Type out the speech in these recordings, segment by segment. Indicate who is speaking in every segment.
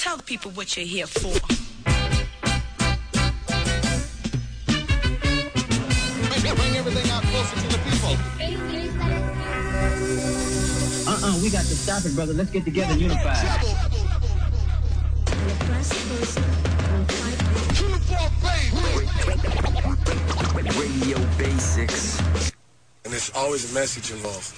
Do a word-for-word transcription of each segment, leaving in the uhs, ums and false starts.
Speaker 1: tell the people what you're here for.
Speaker 2: Bring everything out closer to the people.
Speaker 3: Uh-uh, we got to stop it, brother. Let's get together and unify.
Speaker 4: Radio Basics.
Speaker 5: And there's always a message involved.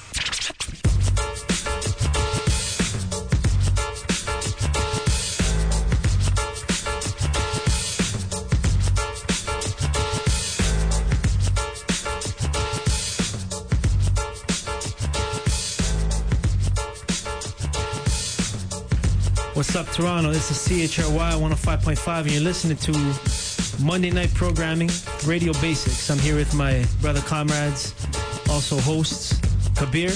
Speaker 6: What's up, Toronto? This is C H R Y one oh five point five, and you're listening to Monday Night Programming, Radio Basics. I'm here with my brother comrades, also hosts, Kabir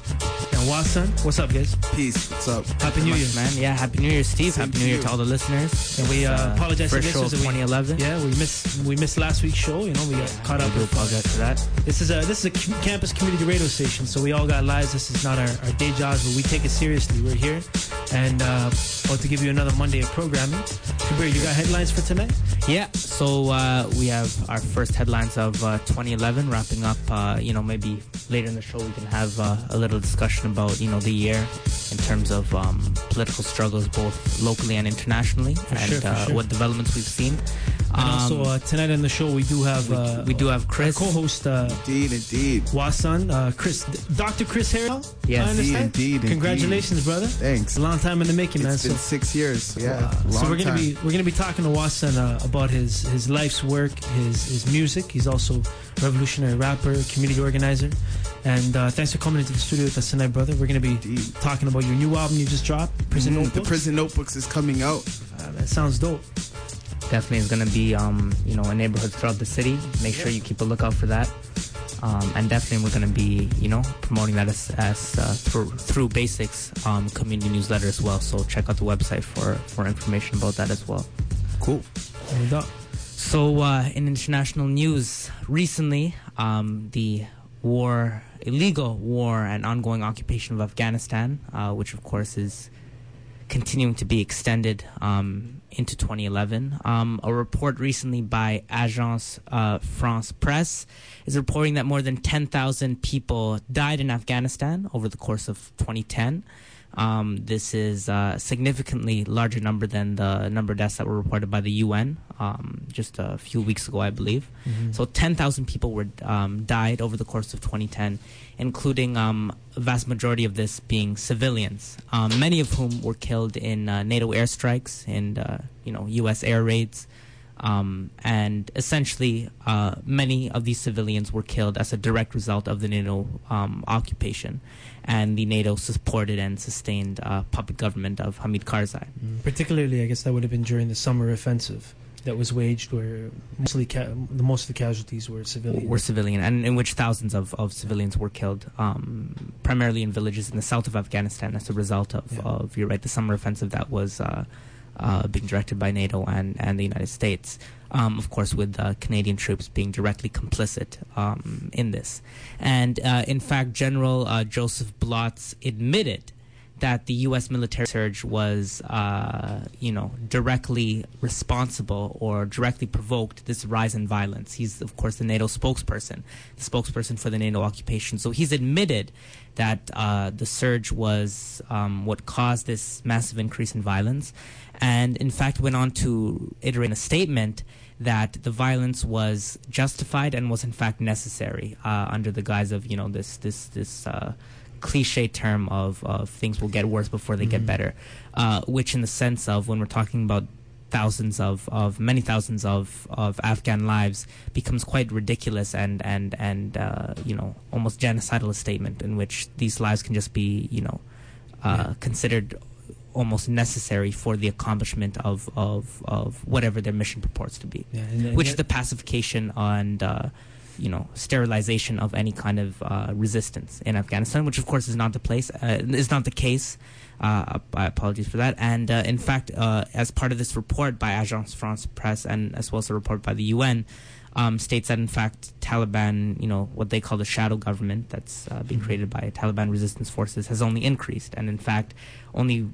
Speaker 6: and Wasan. What's up, guys?
Speaker 7: Peace. What's up?
Speaker 6: Happy New Year,
Speaker 8: man. Yeah, Happy New Year, Steve.
Speaker 7: Same
Speaker 8: Happy
Speaker 7: to
Speaker 8: New Year
Speaker 7: you.
Speaker 8: to all the listeners.
Speaker 6: and we uh,
Speaker 8: Uh,
Speaker 6: apologize to
Speaker 8: first show of
Speaker 6: listeners. that we-
Speaker 8: twenty eleven.
Speaker 6: Yeah, we missed we missed last week's show. You know, we got caught up.
Speaker 8: I do
Speaker 6: with-
Speaker 8: apologize for that.
Speaker 6: This is a this is a c- campus community radio station, so we all got lives. This is not our, our day jobs, but we take it seriously. We're here, and uh, about to give you another Monday of programming. Kabir, you got headlines for tonight?
Speaker 8: Yeah, so uh, we have our first headlines of uh, twenty eleven wrapping up. Uh, you know, maybe later in the show we can have uh, a little discussion about, you know, the year in terms of um, political struggles both locally and internationally, and
Speaker 6: sure, for
Speaker 8: uh,
Speaker 6: sure.
Speaker 8: what developments we've seen.
Speaker 6: And
Speaker 8: Um,
Speaker 6: also uh, tonight on the show we do have
Speaker 8: we,
Speaker 6: uh,
Speaker 8: we do have Chris.
Speaker 6: our co-host uh,
Speaker 7: Indeed, indeed.
Speaker 6: Wasan, uh, Chris, Doctor Chris Harrell.
Speaker 8: Yes.
Speaker 6: I understand.
Speaker 7: Indeed, indeed,
Speaker 6: Congratulations, brother.
Speaker 7: Thanks.
Speaker 6: It's a long time in the making, man.
Speaker 7: It's
Speaker 6: So,
Speaker 7: been six years. Yeah.
Speaker 6: uh,
Speaker 7: long
Speaker 6: so we're gonna
Speaker 7: time.
Speaker 6: be we're gonna be talking to Wasan uh, about his his life's work, his his music. He's also a revolutionary rapper, community organizer. And uh, thanks for coming into the studio with us tonight, brother. We're gonna be
Speaker 7: Indeed.
Speaker 6: talking about your new album you just dropped, Prison
Speaker 7: Mm,
Speaker 6: Notebooks.
Speaker 7: the Prison Notebooks is coming out.
Speaker 6: Uh, that sounds dope.
Speaker 8: Definitely is going to be, um, you know, in neighborhoods throughout the city. Make sure you keep a lookout for that. Um, and definitely we're going to be, you know, promoting that as, as uh, through, through Basics um, community newsletter as well. So check out the website for, for information about that as well.
Speaker 7: Cool.
Speaker 6: No doubt.
Speaker 8: So uh, in international news, recently um, the war, illegal war and ongoing occupation of Afghanistan, uh, which of course is continuing to be extended um, into twenty eleven. Um, a report recently by Agence uh, France Presse is reporting that more than ten thousand people died in Afghanistan over the course of twenty ten. Um, this is a significantly larger number than the number of deaths that were reported by the U N um, just a few weeks ago, I believe.
Speaker 6: Mm-hmm.
Speaker 8: So ten thousand people were um, died over the course of twenty ten, including um, a vast majority of this being civilians, um, many of whom were killed in uh, NATO airstrikes and uh, you know U S air raids. Um, and essentially, uh, many of these civilians were killed as a direct result of the NATO um, occupation and the NATO-supported and sustained uh, puppet government of Hamid Karzai.
Speaker 6: Mm. Particularly, I guess that would have been during the summer offensive that was waged, where mostly ca- the most of the casualties were civilian.
Speaker 8: Were civilian, and in which thousands of, of civilians were killed, um, primarily in villages in the south of Afghanistan as a result of,
Speaker 6: Yeah.
Speaker 8: of you're right, the summer offensive that was uh, uh, being directed by NATO and, and the United States. Um, of course, with uh, Canadian troops being directly complicit um, in this. And uh, in fact, General uh, Joseph Blotz admitted that the U S military surge was, uh, you know, directly responsible or directly provoked this rise in violence. He's, of course, the NATO spokesperson, the spokesperson for the NATO occupation. So he's admitted that uh, the surge was um, what caused this massive increase in violence, and in fact went on to iterate in a statement that the violence was justified and was in fact necessary uh, under the guise of, you know, this this this. Uh, cliche term of, of things will get worse before they
Speaker 6: Mm-hmm.
Speaker 8: get better, uh, which in the sense of when we're talking about thousands of, of many thousands of, of Afghan lives becomes quite ridiculous and, and, and uh, you know, almost genocidal a statement in which these lives can just be, you know, uh,
Speaker 6: Yeah.
Speaker 8: considered almost necessary for the accomplishment of, of, of whatever their mission purports to be,
Speaker 6: Yeah, and- and
Speaker 8: which
Speaker 6: yet-
Speaker 8: is the pacification and uh, you know, sterilization of any kind of uh, resistance in Afghanistan, which of course is not the place, uh, is not the case. Uh, I apologize for that. And uh, in fact, uh, as part of this report by Agence France Presse and as well as a report by the U N, um, states that in fact Taliban, you know, what they call the shadow government that's uh, being created by Taliban resistance forces has only increased, and in fact only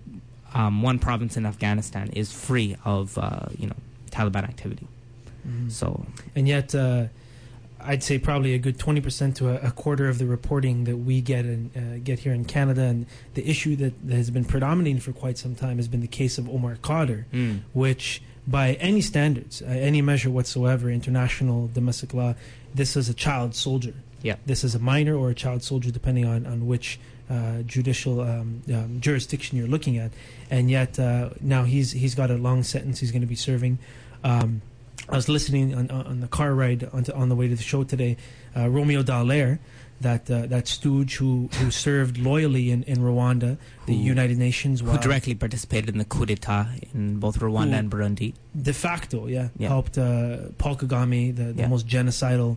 Speaker 8: um, one province in Afghanistan is free of, uh, you know, Taliban activity.
Speaker 6: Mm-hmm.
Speaker 8: So,
Speaker 6: and yet, uh, I'd say probably a good twenty percent to a, a quarter of the reporting that we get in, uh, get here in Canada, and the issue that, that has been predominating for quite some time has been the case of Omar Khadr,
Speaker 8: mm.
Speaker 6: which, by any standards, uh, any measure whatsoever, international domestic law, this is a child soldier.
Speaker 8: Yeah.
Speaker 6: This is a minor or a child soldier, depending on, on which uh, judicial um, um, jurisdiction you're looking at. And yet, uh, now he's he's got a long sentence he's going to be serving. Um, I was listening on, on the car ride on, to, on the way to the show today. Uh, Romeo Dallaire, that uh, that stooge who, who served loyally in, in Rwanda, the
Speaker 8: Who-
Speaker 6: United Nations,
Speaker 8: who
Speaker 6: while
Speaker 8: directly participated in the coup d'etat in both Rwanda
Speaker 6: Who-
Speaker 8: and Burundi.
Speaker 6: de facto, yeah,
Speaker 8: Yeah.
Speaker 6: helped uh, Paul Kagame, the, the
Speaker 8: Yeah.
Speaker 6: most genocidal,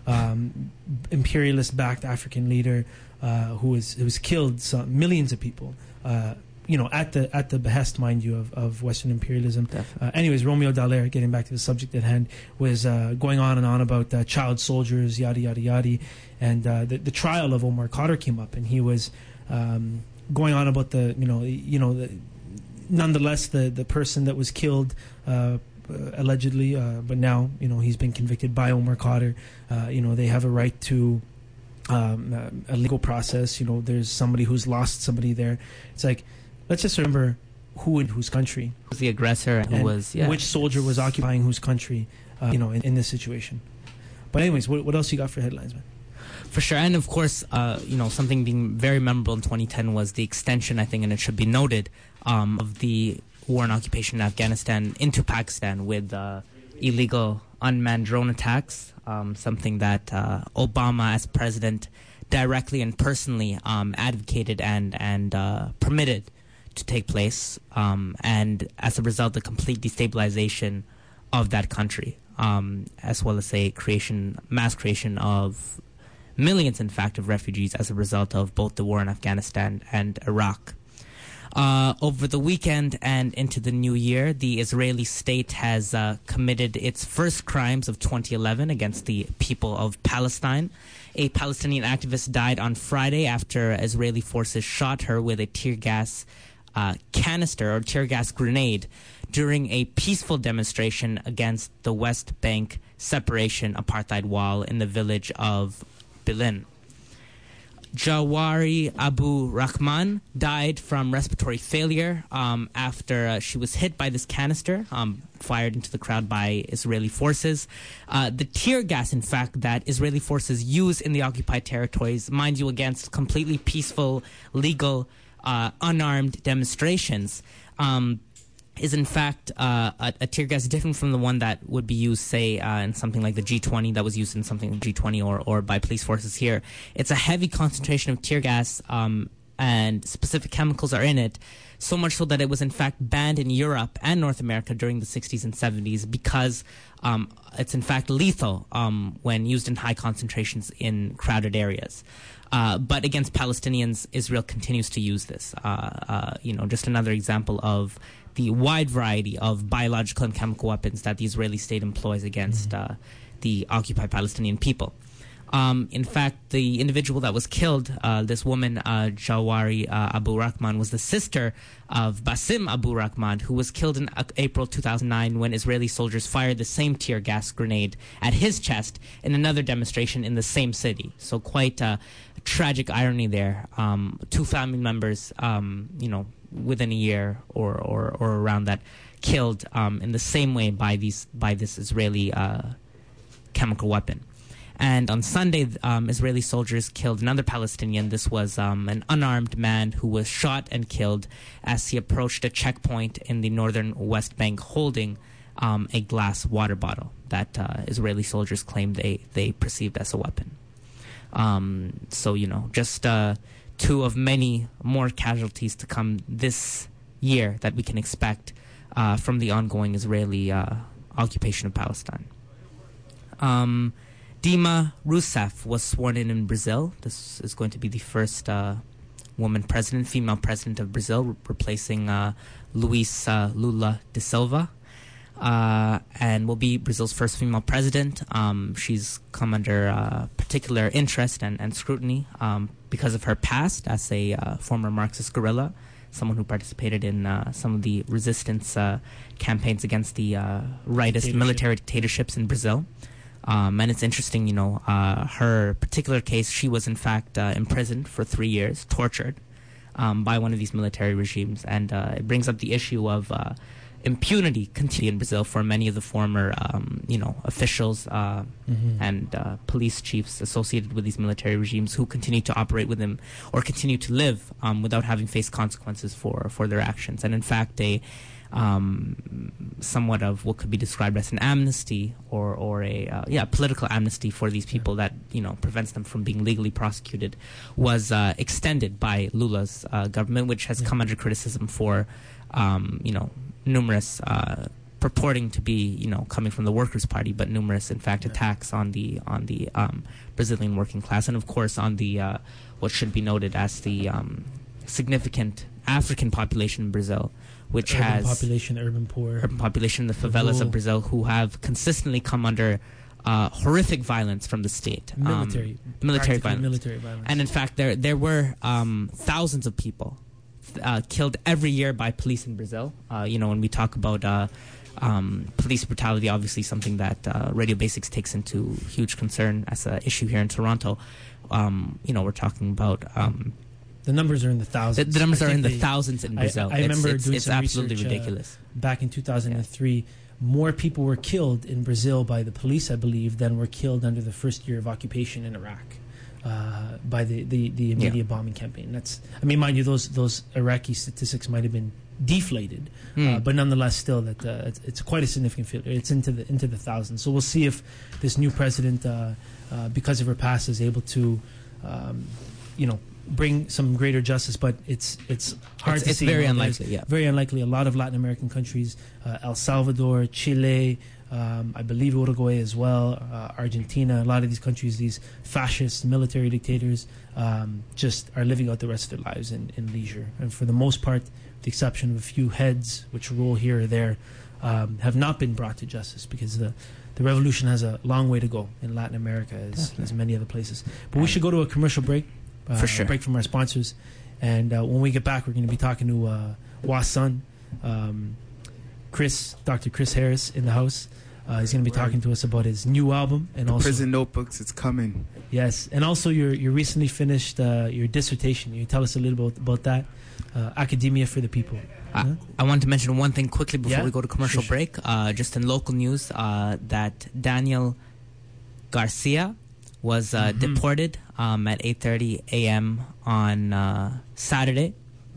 Speaker 6: um, imperialist-backed African leader, uh, who was who was killed some, millions of people. Uh, you know, at the at the behest, mind you, of, of Western imperialism.
Speaker 8: Definitely.
Speaker 6: Uh, anyways, Romeo Dallaire, getting back to the subject at hand, was uh, going on and on about uh, child soldiers, yada yada yada, and uh, the the trial of Omar Khadr came up, and he was um, going on about the you know you know the, nonetheless the the person that was killed. Uh, uh, allegedly, uh, but now you know he's been convicted by Omar Khadr. Uh, you know they have a right to um, uh, a legal process. You know there's somebody who's lost somebody there. It's like, let's just remember who in whose country,
Speaker 8: Who was the aggressor and who
Speaker 6: and
Speaker 8: was, yeah.
Speaker 6: which soldier was occupying whose country. Uh, you know in, in this situation. But anyways, what, what else you got for headlines, man?
Speaker 8: For sure. And of course, uh, you know, something being very memorable in twenty ten was the extension, I think, and it should be noted, um, of the war and occupation in Afghanistan into Pakistan with uh, illegal unmanned drone attacks, um, something that uh, Obama as president directly and personally um, advocated and, and uh, permitted to take place. Um, and as a result, the complete destabilization of that country, um, as well as a creation, mass creation of millions, in fact, of refugees as a result of both the war in Afghanistan and Iraq. Uh, over the weekend and into the new year, the Israeli state has uh, committed its first crimes of twenty eleven against the people of Palestine. A Palestinian activist died on Friday after Israeli forces shot her with a tear gas uh, canister or tear gas grenade during a peaceful demonstration against the West Bank separation apartheid wall in the village of Bilin. Jawari Abu Rahman died from respiratory failure um, after uh, she was hit by this canister um, fired into the crowd by Israeli forces. Uh, the tear gas, in fact, that Israeli forces use in the occupied territories, mind you, against completely peaceful, legal, uh, unarmed demonstrations, um, is in fact uh, a, a tear gas different from the one that would be used, say, uh, in something like the G twenty, that was used in something like G twenty or, or by police forces here. It's a heavy concentration of tear gas, um, and specific chemicals are in it, so much so that it was in fact banned in Europe and North America during the sixties and seventies because um, it's in fact lethal um, when used in high concentrations in crowded areas. Uh, but against Palestinians, Israel continues to use this. Uh, uh, you know, just another example of the wide variety of biological and chemical weapons that the Israeli state employs against uh, the occupied Palestinian people. Um, in fact, the individual that was killed, uh, this woman, uh, Jawari uh, Abu Rahman, was the sister of Basim Abu Rahman, who was killed in uh, April two thousand nine when Israeli soldiers fired the same tear gas grenade at his chest in another demonstration in the same city. So quite a tragic irony there. Um, two family members, um, you know, within a year or, or, or around that, killed um, in the same way by these by this Israeli uh, chemical weapon. And on Sunday, um, Israeli soldiers killed another Palestinian. This was um, an unarmed man who was shot and killed as he approached a checkpoint in the northern West Bank holding um, a glass water bottle that uh, Israeli soldiers claimed they, they perceived as a weapon. Um, so, you know, just uh, two of many more casualties to come this year that we can expect uh, from the ongoing Israeli uh, occupation of Palestine. Um... Dilma Rousseff was sworn in in Brazil. This is going to be the first uh, woman president, female president of Brazil, re- replacing uh, Luis uh, Lula da Silva, uh, and will be Brazil's first female president. Um, she's come under uh, particular interest and, and scrutiny um, because of her past as a uh, former Marxist guerrilla someone who participated in uh, some of the resistance uh, campaigns against the uh, rightist
Speaker 6: Dictatorship.
Speaker 8: military dictatorships in Brazil. Um, and it's interesting, you know, uh, her particular case, she was in fact uh, imprisoned for three years, tortured um, by one of these military regimes. And uh, it brings up the issue of uh, impunity continue in Brazil for many of the former, um, you know, officials uh,
Speaker 6: Mhm.
Speaker 8: and uh, police chiefs associated with these military regimes who continue to operate with them or continue to live um, without having faced consequences for, for their actions. And in fact, a um, somewhat of what could be described as an amnesty or, or a uh, yeah political amnesty for these people that, you know, prevents them from being legally prosecuted was uh, extended by Lula's uh, government, which has
Speaker 6: Yeah.
Speaker 8: come under criticism for, um, you know, numerous uh, purporting to be, you know, coming from the Workers' Party, but numerous, in fact,
Speaker 6: Yeah.
Speaker 8: attacks on the on the um, Brazilian working class, and of course on the uh, what should be noted as the um, significant African population in Brazil, which
Speaker 6: urban
Speaker 8: has
Speaker 6: population, urban poor.
Speaker 8: urban population in the favelas
Speaker 6: rural.
Speaker 8: of Brazil, who have consistently come under uh, horrific violence from the state, Um,
Speaker 6: military,
Speaker 8: military
Speaker 6: practically
Speaker 8: violence.
Speaker 6: military violence.
Speaker 8: And in fact, there there were um, thousands of people uh, killed every year by police in Brazil. Uh, you know, when we talk about uh, um, police brutality, obviously something that uh, Radio Basics takes into huge concern as an issue here in Toronto. Um, you know, we're talking about um,
Speaker 6: the numbers are in the
Speaker 8: the,
Speaker 6: thousands.
Speaker 8: the numbers
Speaker 6: I
Speaker 8: are
Speaker 6: think
Speaker 8: in the
Speaker 6: they-
Speaker 8: thousands in
Speaker 6: I-
Speaker 8: Brazil.
Speaker 6: I
Speaker 8: It's-
Speaker 6: remember
Speaker 8: it's,
Speaker 6: doing
Speaker 8: it's
Speaker 6: some
Speaker 8: absolutely
Speaker 6: research, uh,
Speaker 8: ridiculous.
Speaker 6: Back in two thousand three, more people were killed in Brazil by the police, I believe, than were killed under the first year of occupation in Iraq uh, by the, the, the immediate
Speaker 8: Yeah.
Speaker 6: bombing campaign. That's, I mean, mind you, those those Iraqi statistics might have been deflated, uh,
Speaker 8: Mm.
Speaker 6: but nonetheless, still, that uh, it's, it's quite a significant figure. It's into the into the thousands. So we'll see if this new president, uh, uh, because of her past, is able to, um, you know, bring some greater justice. But it's it's hard
Speaker 8: It's,
Speaker 6: to
Speaker 8: it's
Speaker 6: see.
Speaker 8: very
Speaker 6: You know, there's-
Speaker 8: unlikely, yeah.
Speaker 6: very unlikely. A lot of Latin American countries, uh, El Salvador, Chile, um, I believe Uruguay as well, uh, Argentina. A lot of these countries, these fascist military dictators, um, just are living out the rest of their lives in, in leisure. And for the most part, with the exception of a few heads which rule here or there, um, have not been brought to justice because the the revolution has a long way to go in Latin America, as, as many other places. But we should go to a commercial break. Uh,
Speaker 8: For sure.
Speaker 6: A break from our sponsors. And uh, when we get back, we're going to be talking to uh, Wa's son, um, Chris, Doctor Chris Harris, in the house. Uh, he's going to be talking to us about his new album and
Speaker 7: The
Speaker 6: also
Speaker 7: Prison Notebooks, it's coming.
Speaker 6: yes, and also your your recently finished uh, your dissertation. Can you tell us a little bit about that? Uh, Academia for the People.
Speaker 8: I,
Speaker 6: Huh?
Speaker 8: I want to mention one thing quickly before
Speaker 6: Yeah?
Speaker 8: we go to commercial
Speaker 6: Sure, sure.
Speaker 8: break. Uh, just in local news, uh, that Daniel Garcia was uh,
Speaker 6: Mhm.
Speaker 8: deported um, at eight thirty a.m. on uh, Saturday,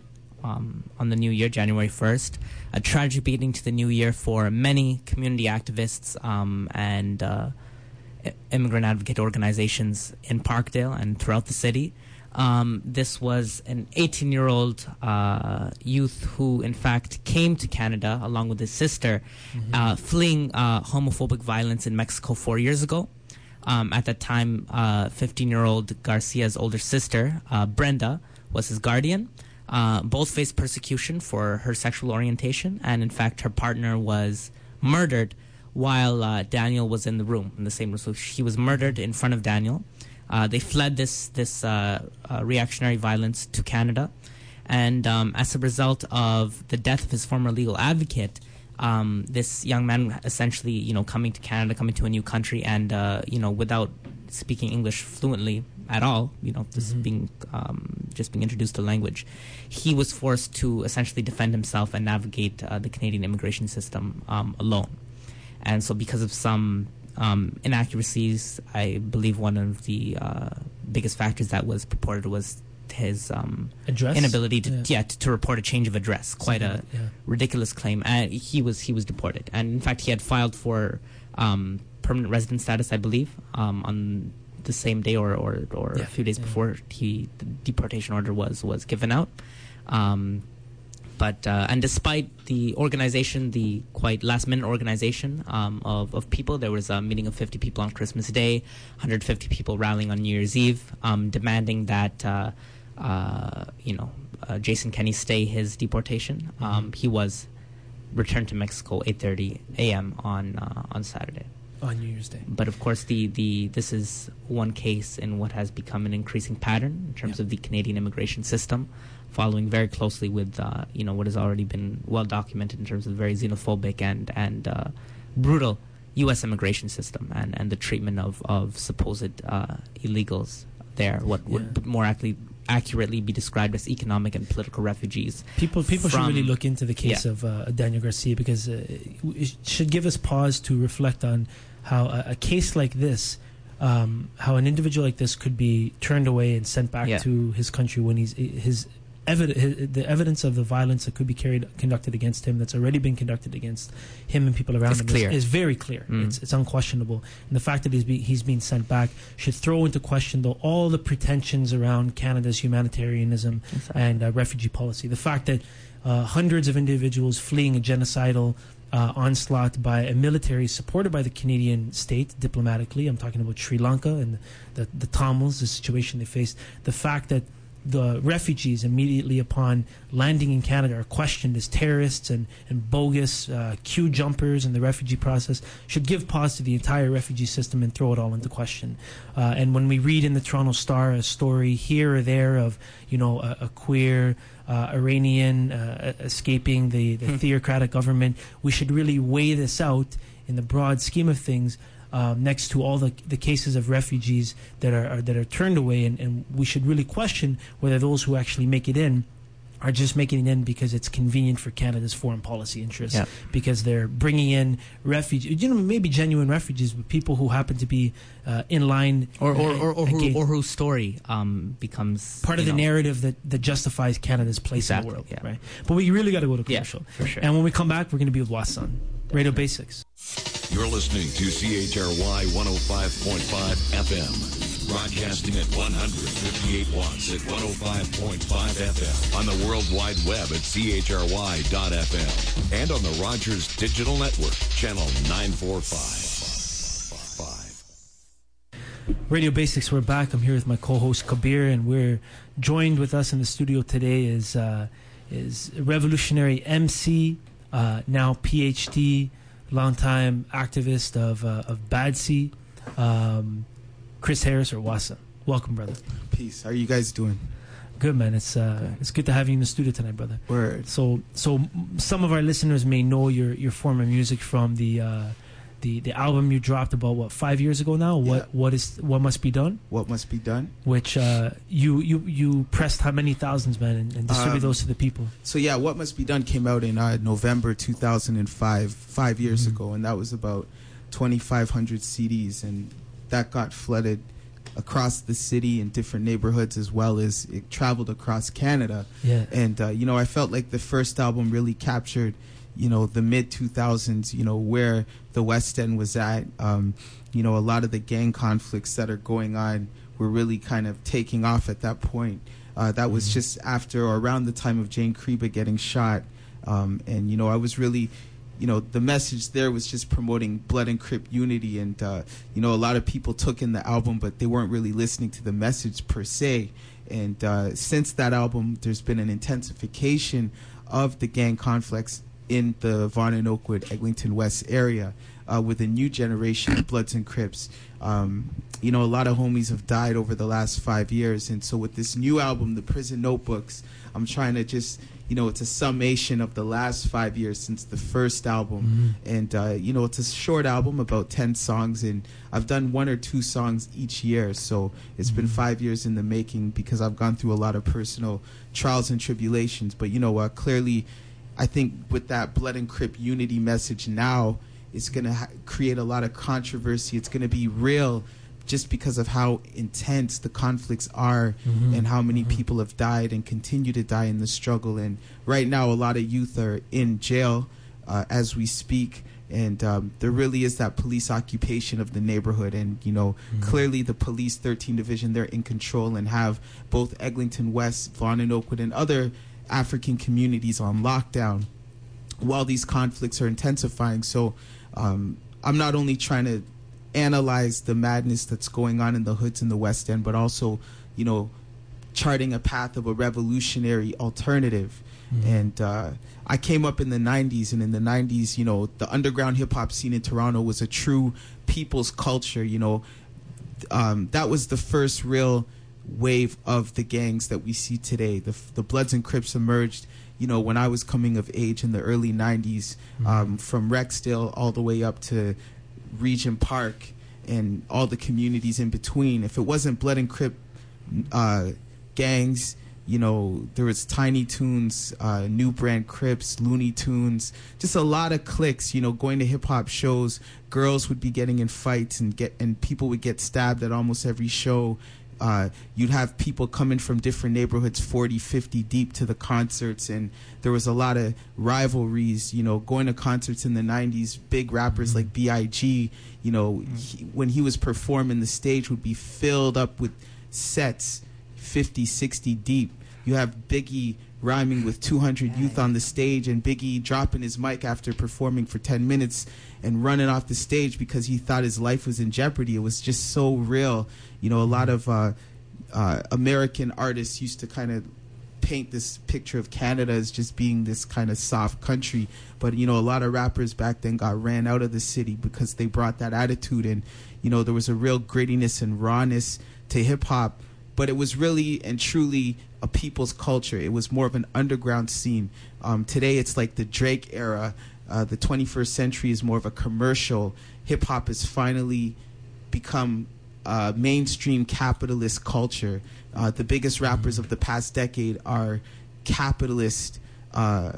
Speaker 8: um, on the new year, January first. A tragic beginning to the new year for many community activists um, and uh, i- immigrant advocate organizations in Parkdale and throughout the city. Um, this was an eighteen-year-old uh, youth who, in fact, came to Canada along with his sister, uh, fleeing uh, homophobic violence in Mexico four years ago. Um, at that time, uh, fifteen-year-old Garcia's older sister, uh, Brenda, was his guardian. Uh, both faced persecution for her sexual orientation, and in fact, her partner was murdered while uh, Daniel was in the room, in the same room. So she was murdered in front of Daniel. Uh, they fled this this uh, uh, reactionary violence to Canada, and um, as a result of the death of his former legal advocate, um, this young man essentially, you know, coming to Canada, coming to a new country, and uh, you know, without speaking English fluently at all, you know, just
Speaker 6: Mhm.
Speaker 8: being um, just being introduced to language, he was forced to essentially defend himself and navigate uh, the Canadian immigration system um, alone. And so, because of some um, inaccuracies, I believe one of the uh, biggest factors that was purported was his um,
Speaker 6: Address?
Speaker 8: inability to
Speaker 6: Yeah.
Speaker 8: yeah. to, to report a change of address. Quite a
Speaker 6: Yeah.
Speaker 8: ridiculous claim, and he was he was deported. And in fact, he had filed for um, permanent resident status, I believe, um, on the same day or or, or
Speaker 6: Yeah.
Speaker 8: a few days
Speaker 6: Yeah.
Speaker 8: before he the deportation order was was given out. Um, but uh, and despite the organization, the quite last minute organization um, of of people, there was a meeting of fifty people on Christmas Day, one hundred fifty people rallying on New Year's Eve, um, demanding that uh, uh, you know uh, Jason Kenney stay his deportation. Um, he was returned to Mexico eight thirty a.m. on uh, on Saturday.
Speaker 6: On New Year's Day.
Speaker 8: But of course, the, the this is one case in what has become an increasing pattern in terms
Speaker 6: Yeah.
Speaker 8: of the Canadian immigration system, following very closely with uh, you know what has already been well documented in terms of the very xenophobic and and uh, brutal U S immigration system and, and the treatment of of supposed uh, illegals there. What would
Speaker 6: Yeah.
Speaker 8: more accurately accurately be described as economic and political refugees.
Speaker 6: People people should
Speaker 8: from-
Speaker 6: really look into the case
Speaker 8: Yeah.
Speaker 6: of uh, Daniel Garcia, because uh, it should give us pause to reflect on how a, a case like this, um, how an individual like this could be turned away and sent back
Speaker 8: Yeah.
Speaker 6: to his country when he's his. Evid- his, the evidence of the violence that could be carried conducted against him, that's already been conducted against him and people around
Speaker 8: It's
Speaker 6: him,
Speaker 8: clear.
Speaker 6: Is, is very clear.
Speaker 8: Mm.
Speaker 6: It's it's unquestionable, and the fact that he's be, he's being sent back should throw into question though all the pretensions around Canada's humanitarianism
Speaker 8: Exactly.
Speaker 6: and uh, refugee policy. The fact that uh, hundreds of individuals fleeing a genocidal uh, onslaught by a military supported by the Canadian state diplomatically. I'm talking about Sri Lanka and the the Tamils, the situation they faced. The fact that the refugees immediately upon landing in Canada are questioned as terrorists and, and bogus uh, queue jumpers in the refugee process should give pause to the entire refugee system and throw it all into question. Uh, and when we read in the Toronto Star a story here or there of, you know, a, a queer uh, Iranian uh, escaping the, the
Speaker 8: Hmm.
Speaker 6: theocratic government, we should really weigh this out in the broad scheme of things. Um, next to all the the cases of refugees that are, are that are turned away, and, and we should really question whether those who actually make it in are just making it in because it's convenient for Canada's foreign policy interests,
Speaker 8: Yeah.
Speaker 6: because they're bringing in refugees, you know, maybe genuine refugees, but people who happen to be uh, in line
Speaker 8: Or or, or, or, who,
Speaker 6: against-
Speaker 8: or whose story um, becomes
Speaker 6: part of
Speaker 8: you
Speaker 6: the
Speaker 8: know,
Speaker 6: narrative that, that justifies Canada's place
Speaker 8: Exactly,
Speaker 6: in the world,
Speaker 8: yeah.
Speaker 6: right? But we really got to go to
Speaker 8: Yeah,
Speaker 6: commercial,
Speaker 8: for sure.
Speaker 6: And when we come back, we're going to be with Wassan, Radio Basics.
Speaker 1: You're listening to C H R Y one oh five point five F M. Broadcasting at one hundred fifty-eight watts at one oh five point five F M. On the World Wide Web at C H R Y dot F M. And on the Rogers Digital Network, channel nine forty-five.
Speaker 6: Radio Basics, we're back. I'm here with my co-host Kabir, and we're joined with us in the studio today is uh, is revolutionary M C, uh, now PhD, longtime activist of uh, of Badsi, um, Chris Harris, or Wassa. Welcome, brother.
Speaker 7: Peace. How are you guys doing?
Speaker 6: Good, man. It's uh, it's good to have you in the studio tonight, brother.
Speaker 7: Word.
Speaker 6: So so m- some of our listeners may know your your former music from the. Uh, the, the album you dropped about what five years ago now. What
Speaker 7: Yeah.
Speaker 6: what is what must be done?
Speaker 7: What must be done?
Speaker 6: Which uh, you you you pressed how many thousands, man, and, and distribute
Speaker 7: Um,
Speaker 6: those to the people.
Speaker 7: So yeah, What Must Be Done came out in uh, November two thousand five, five years
Speaker 6: Mhm.
Speaker 7: ago, and that was about twenty-five hundred C Ds, and that got flooded across the city in different neighborhoods, as well as it traveled across Canada.
Speaker 6: Yeah,
Speaker 7: And uh, you know, I felt like the first album really captured, you know, the mid two thousands, you know, where the West End was at. Um, you know, a lot of the gang conflicts that are going on were really kind of taking off at that point. Uh, that was just after or around the time of Jane Kriba getting shot. Um, and, you know, I was really, you know, the message there was just promoting Blood and Crip unity. And, uh, you know, a lot of people took in the album, but they weren't really listening to the message per se. And uh, since that album, there's been an intensification of the gang conflicts in the Vaughan and Oakwood, Eglinton West area, uh, with a new generation of Bloods and Crips. Um, you know, a lot of homies have died over the last five years. And so with this new album, The Prison Notebooks, I'm trying to just, you know, it's a summation of the last five years since the first album.
Speaker 6: Mhm.
Speaker 7: And, uh, you know, it's a short album, about ten songs. And I've done one or two songs each year. So it's been five years in the making because I've gone through a lot of personal trials and tribulations. But, you know, uh, clearly, I think with that Blood and Crip unity message now, it's going to ha- create a lot of controversy. It's going to be real just because of how intense the conflicts are
Speaker 6: Mhm.
Speaker 7: and how many
Speaker 6: Mhm.
Speaker 7: people have died and continue to die in the struggle. And right now, a lot of youth are in jail uh, as we speak. And um, there really is that police occupation of the neighborhood. And, you know,
Speaker 6: Mhm.
Speaker 7: clearly the police thirteen Division, they're in control and have both Eglinton West, Vaughan and Oakwood, and other African communities on lockdown while these conflicts are intensifying. So um, I'm not only trying to analyze the madness that's going on in the hoods in the West End, but also, you know, charting a path of a revolutionary alternative Mm-hmm. And uh, I came up in the nineties, and in the nineties, you know, the underground hip-hop scene in Toronto was a true people's culture, you know. Um, that was the first real wave of the gangs that we see today. The, the Bloods and Crips emerged, you know, when I was coming of age in the early nineties, mm-hmm. um, from Rexdale all the way up to Regent Park and all the communities in between. If it wasn't Blood and Crip uh, gangs, you know, there was Tiny Toons, uh, New Brand Crips, Looney Tunes, just a lot of cliques, you know, going to hip-hop shows. Girls would be getting in fights, and get and people would get stabbed at almost every show. Uh, you'd have people coming from different neighborhoods, forty, fifty deep to the concerts, and there was a lot of rivalries, you know, going to concerts in the nineties. Big rappers like B I G, you know, he, when he was performing, the stage would be filled up with sets, fifty, sixty deep. You have Biggie rhyming with two hundred youth on the stage, and Biggie dropping his mic after performing for ten minutes and running off the stage because he thought his life was in jeopardy. It was just so real. You know, a lot of uh, uh, American artists used to kind of paint this picture of Canada as just being this kind of soft country. But, you know, a lot of rappers back then got ran out of the city because they brought that attitude. And, you know, there was a real grittiness and rawness to hip-hop. But it was really and truly a people's culture. It was more of an underground scene. Um, today it's like the Drake era. Uh, the twenty-first century is more of a commercial. Hip-hop has finally become uh, mainstream capitalist culture. Uh, the biggest rappers of the past decade are capitalist uh,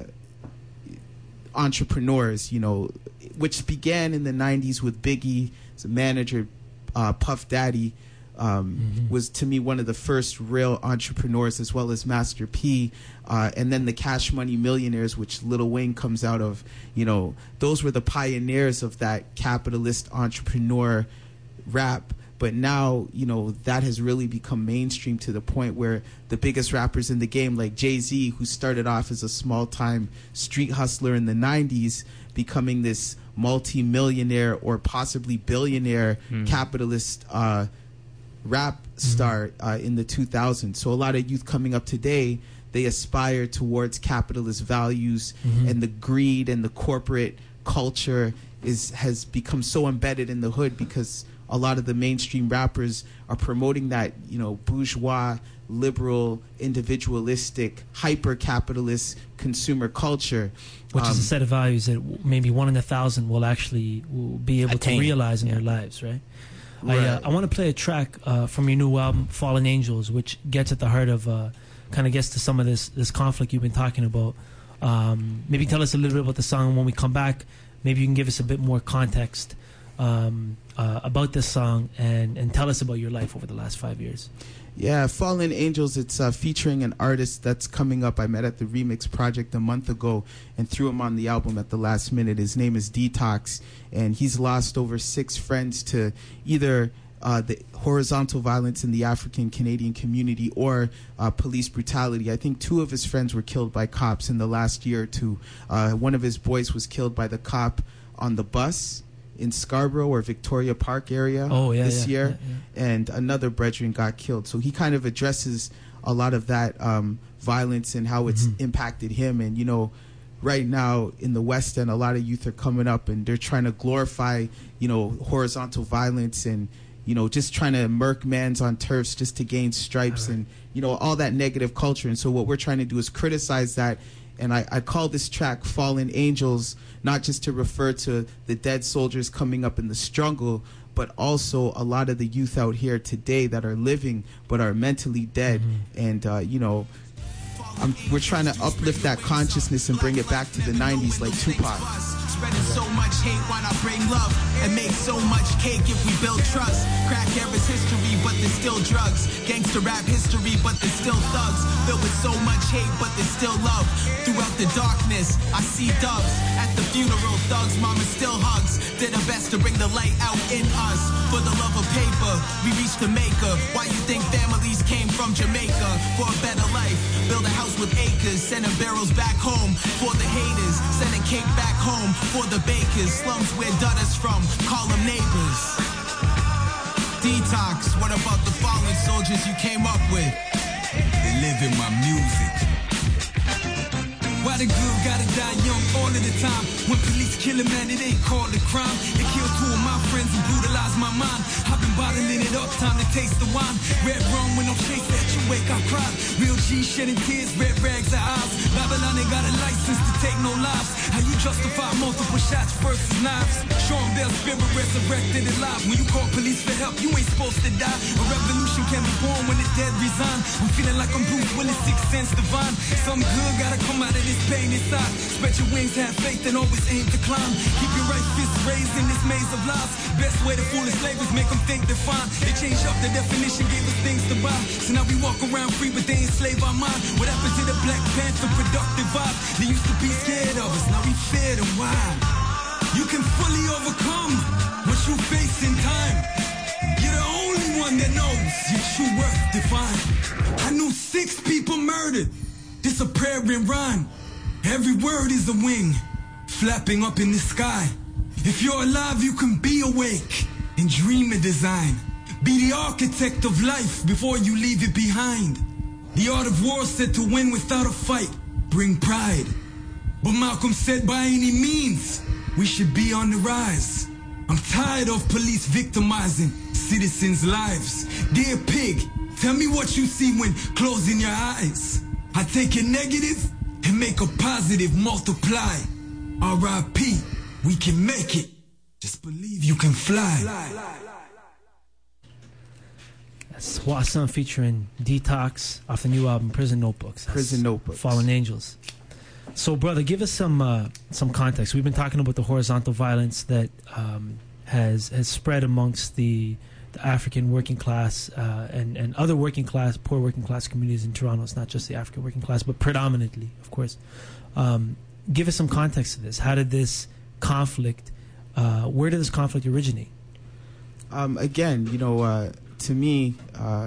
Speaker 7: entrepreneurs, you know, which began in the nineties with Biggie as a manager. uh, Puff Daddy um, mm-hmm. was to me one of the first real entrepreneurs, as well as Master P, uh, and then the Cash Money Millionaires, which Lil Wayne comes out of. You know, those were the pioneers of that capitalist entrepreneur rap. But now, you know, that has really become mainstream to the point where the biggest rappers in the game, like Jay-Z, who started off as a small-time street hustler in the nineties, becoming this multi-millionaire or possibly billionaire mm. capitalist uh, rap star mm-hmm. uh, in the two thousands. So a lot of youth coming up today, they aspire towards capitalist values, mm-hmm. and the greed and the corporate culture is has become so embedded in the hood because a lot of the mainstream rappers are promoting that, you know, bourgeois, liberal, individualistic, hyper-capitalist consumer culture.
Speaker 6: Which
Speaker 7: um,
Speaker 6: is a set of values that maybe one in a thousand will actually will be able attain. to realize in yeah. their lives, right? right. I, uh, I want to play a track uh, from your new album, Fallen Angels, which gets at the heart of, uh, kind of gets to some of this, this conflict you've been talking about. Um, maybe tell us a little bit about the song. When we come back, maybe you can give us a bit more context Um, uh, about this song and, and tell us about your life over the last five years.
Speaker 7: Yeah, Fallen Angels, it's uh, featuring an artist that's coming up. I met at the Remix Project a month ago and threw him on the album at the last minute. His name is Detox, and he's lost over six friends to either uh, the horizontal violence in the African Canadian community or uh, police brutality. I think two of his friends were killed by cops in the last year or two. Uh, one of his boys was killed by the cop on the bus in Scarborough or Victoria Park area
Speaker 6: oh, yeah,
Speaker 7: this
Speaker 6: yeah,
Speaker 7: year,
Speaker 6: yeah, yeah.
Speaker 7: and another brethren got killed. So he kind of addresses a lot of that um, violence and how it's mm-hmm. impacted him. And, you know, right now in the West End, a lot of youth are coming up and they're trying to glorify, you know, horizontal violence and, you know, just trying to murk mans on turfs just to gain stripes right. and, you know, all that negative culture. And so what we're trying to do is criticize that. And I, I call this track Fallen Angels, not just to refer to the dead soldiers coming up in the struggle, but also a lot of the youth out here today that are living but are mentally dead. Mm-hmm. And, uh, you know, I'm, we're trying to uplift that consciousness and bring it back to the nineties like Tupac.
Speaker 9: Spreading so much hate, why not bring love and make so much cake if we build trust? Crack era's history, but there's still drugs. Gangster rap history, but there's still thugs. Filled with so much hate, but there's still love. Throughout the darkness, I see doves. At the funeral, thugs, mama still hugs. Did her best to bring the light out in us. For the love of paper, we reached the maker. Why you think families came from Jamaica? For a better life, build a house with acres. Sending barrels back home for the haters. Sending cake back home for the bakers. Slums where Dutters from, call them neighbors. Detox, what about the fallen soldiers you came up with? They live in my music. Why the good gotta die young all of the time? When police kill a man, it ain't called a crime. They killed two of my friends and brutalized my mind. I've been bottling it up, time to taste the wine. Red rum when I'm chased at you wake, I cry. Real G shedding tears, red rags are eyes. Babylon ain't got a license to take no lives. How you justify multiple shots versus knives? Sean Bell's spirit resurrected alive. When you call police for help, you ain't supposed to die. A revolution can be born when the dead resign. I'm feeling like I'm Bruce Willis, sixth sense divine. Some good gotta come out of this pain inside. Spread your wings, have faith, and always aim to climb. Keep your right fist raised in this maze of lies. Best way to fool the slavers, make them think they're fine. They changed up the definition, gave us things to buy. So now we walk around free, but they enslave our mind. What happened to the Black Panther productive vibe? They used to be scared of us, now we fear them. Why? You can fully overcome what you face in time. You're the only one that knows your true worth defined. I knew six people murdered. This a prayer in rhyme. Every word is a wing flapping up in the sky. If you're alive, you can be awake and dream a design. Be the architect of life before you leave it behind. The art of war said to win without a fight, bring pride. But Malcolm said by any means, we should be on the rise. I'm tired of police victimizing citizens' lives. Dear pig, tell me what you see when closing your eyes. I take a negative and make a positive multiply. R I P, we can make it. Just believe you can fly.
Speaker 6: That's Swasan featuring Detox off the new album Prison Notebooks. That's
Speaker 7: Prison Notebooks.
Speaker 6: Fallen Angels. So, brother, give us some uh, some context. We've been talking about the horizontal violence that um, has has spread amongst the, the African working class uh, and and other working class, poor working class communities in Toronto. It's not just the African working class, but predominantly, of course. Um, give us some context to this. How did this conflict? Uh, where did this conflict originate?
Speaker 7: Um, again, you know, uh, to me, uh,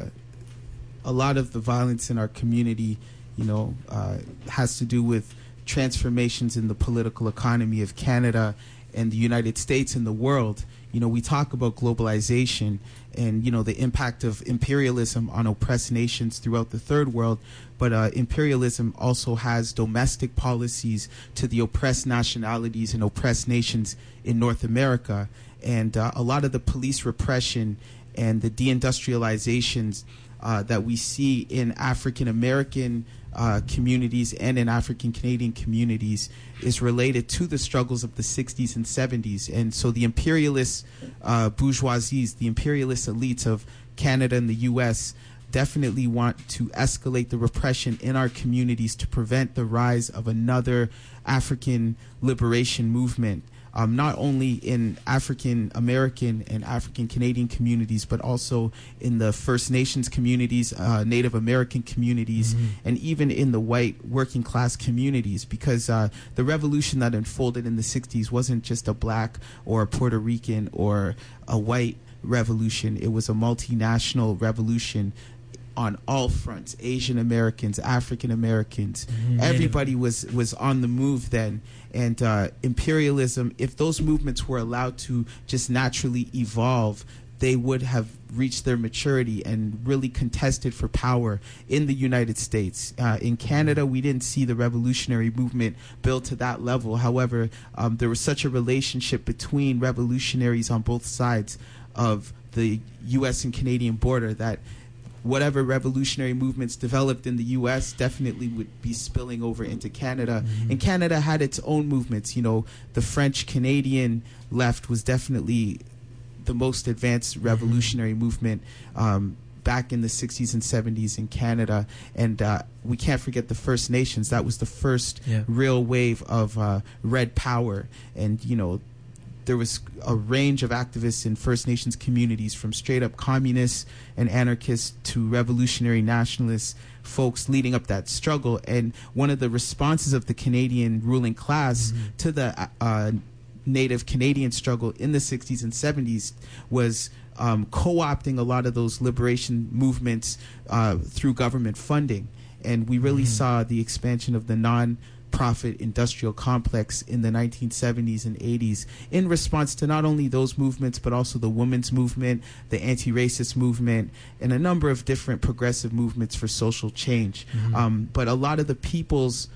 Speaker 7: a lot of the violence in our community, you know, uh, has to do with transformations in the political economy of Canada and the United States and the world. You know, we talk about globalization and, you know, the impact of imperialism on oppressed nations throughout the third world, but uh, imperialism also has domestic policies to the oppressed nationalities and oppressed nations in North America. And uh, a lot of the police repression and the deindustrializations uh, that we see in African American Uh, communities and in African Canadian communities is related to the struggles of the sixties and seventies. And so the imperialist uh, bourgeoisies, the imperialist elites of Canada and the U S definitely want to escalate the repression in our communities to prevent the rise of another African liberation movement. Um, not only in African American and African Canadian communities, but also in the First Nations communities, uh, Native American communities, mm-hmm. and even in the white working class communities. Because uh, the revolution that unfolded in the sixties wasn't just a black or a Puerto Rican or a white revolution. It was a multinational revolution on all fronts. Asian Americans, African Americans, mm-hmm. everybody was was on the move then. And uh, imperialism, if those movements were allowed to just naturally evolve, they would have reached their maturity and really contested for power in the United States. Uh, in Canada, we didn't see the revolutionary movement built to that level. However, um, there was such a relationship between revolutionaries on both sides of the U S and Canadian border that whatever revolutionary movements developed in the U S definitely would be spilling over into Canada. Mm-hmm. And Canada had its own movements. You know, the French-Canadian left was definitely the most advanced revolutionary mm-hmm. movement um, back in the sixties and seventies in Canada. And uh, we can't forget the First Nations. That was the first yeah. real wave of uh, red power. And, you know, there was a range of activists in First Nations communities, from straight-up communists and anarchists to revolutionary nationalists, folks leading up that struggle. And one of the responses of the Canadian ruling class mm-hmm. to the uh, Native Canadian struggle in the sixties and seventies was um, co-opting a lot of those liberation movements uh, through government funding. And we really mm-hmm. saw the expansion of the non- profit industrial complex in the nineteen seventies and eighties in response to not only those movements but also the women's movement, the anti-racist movement, and a number of different progressive movements for social change. Mm-hmm. Um, but a lot of the people's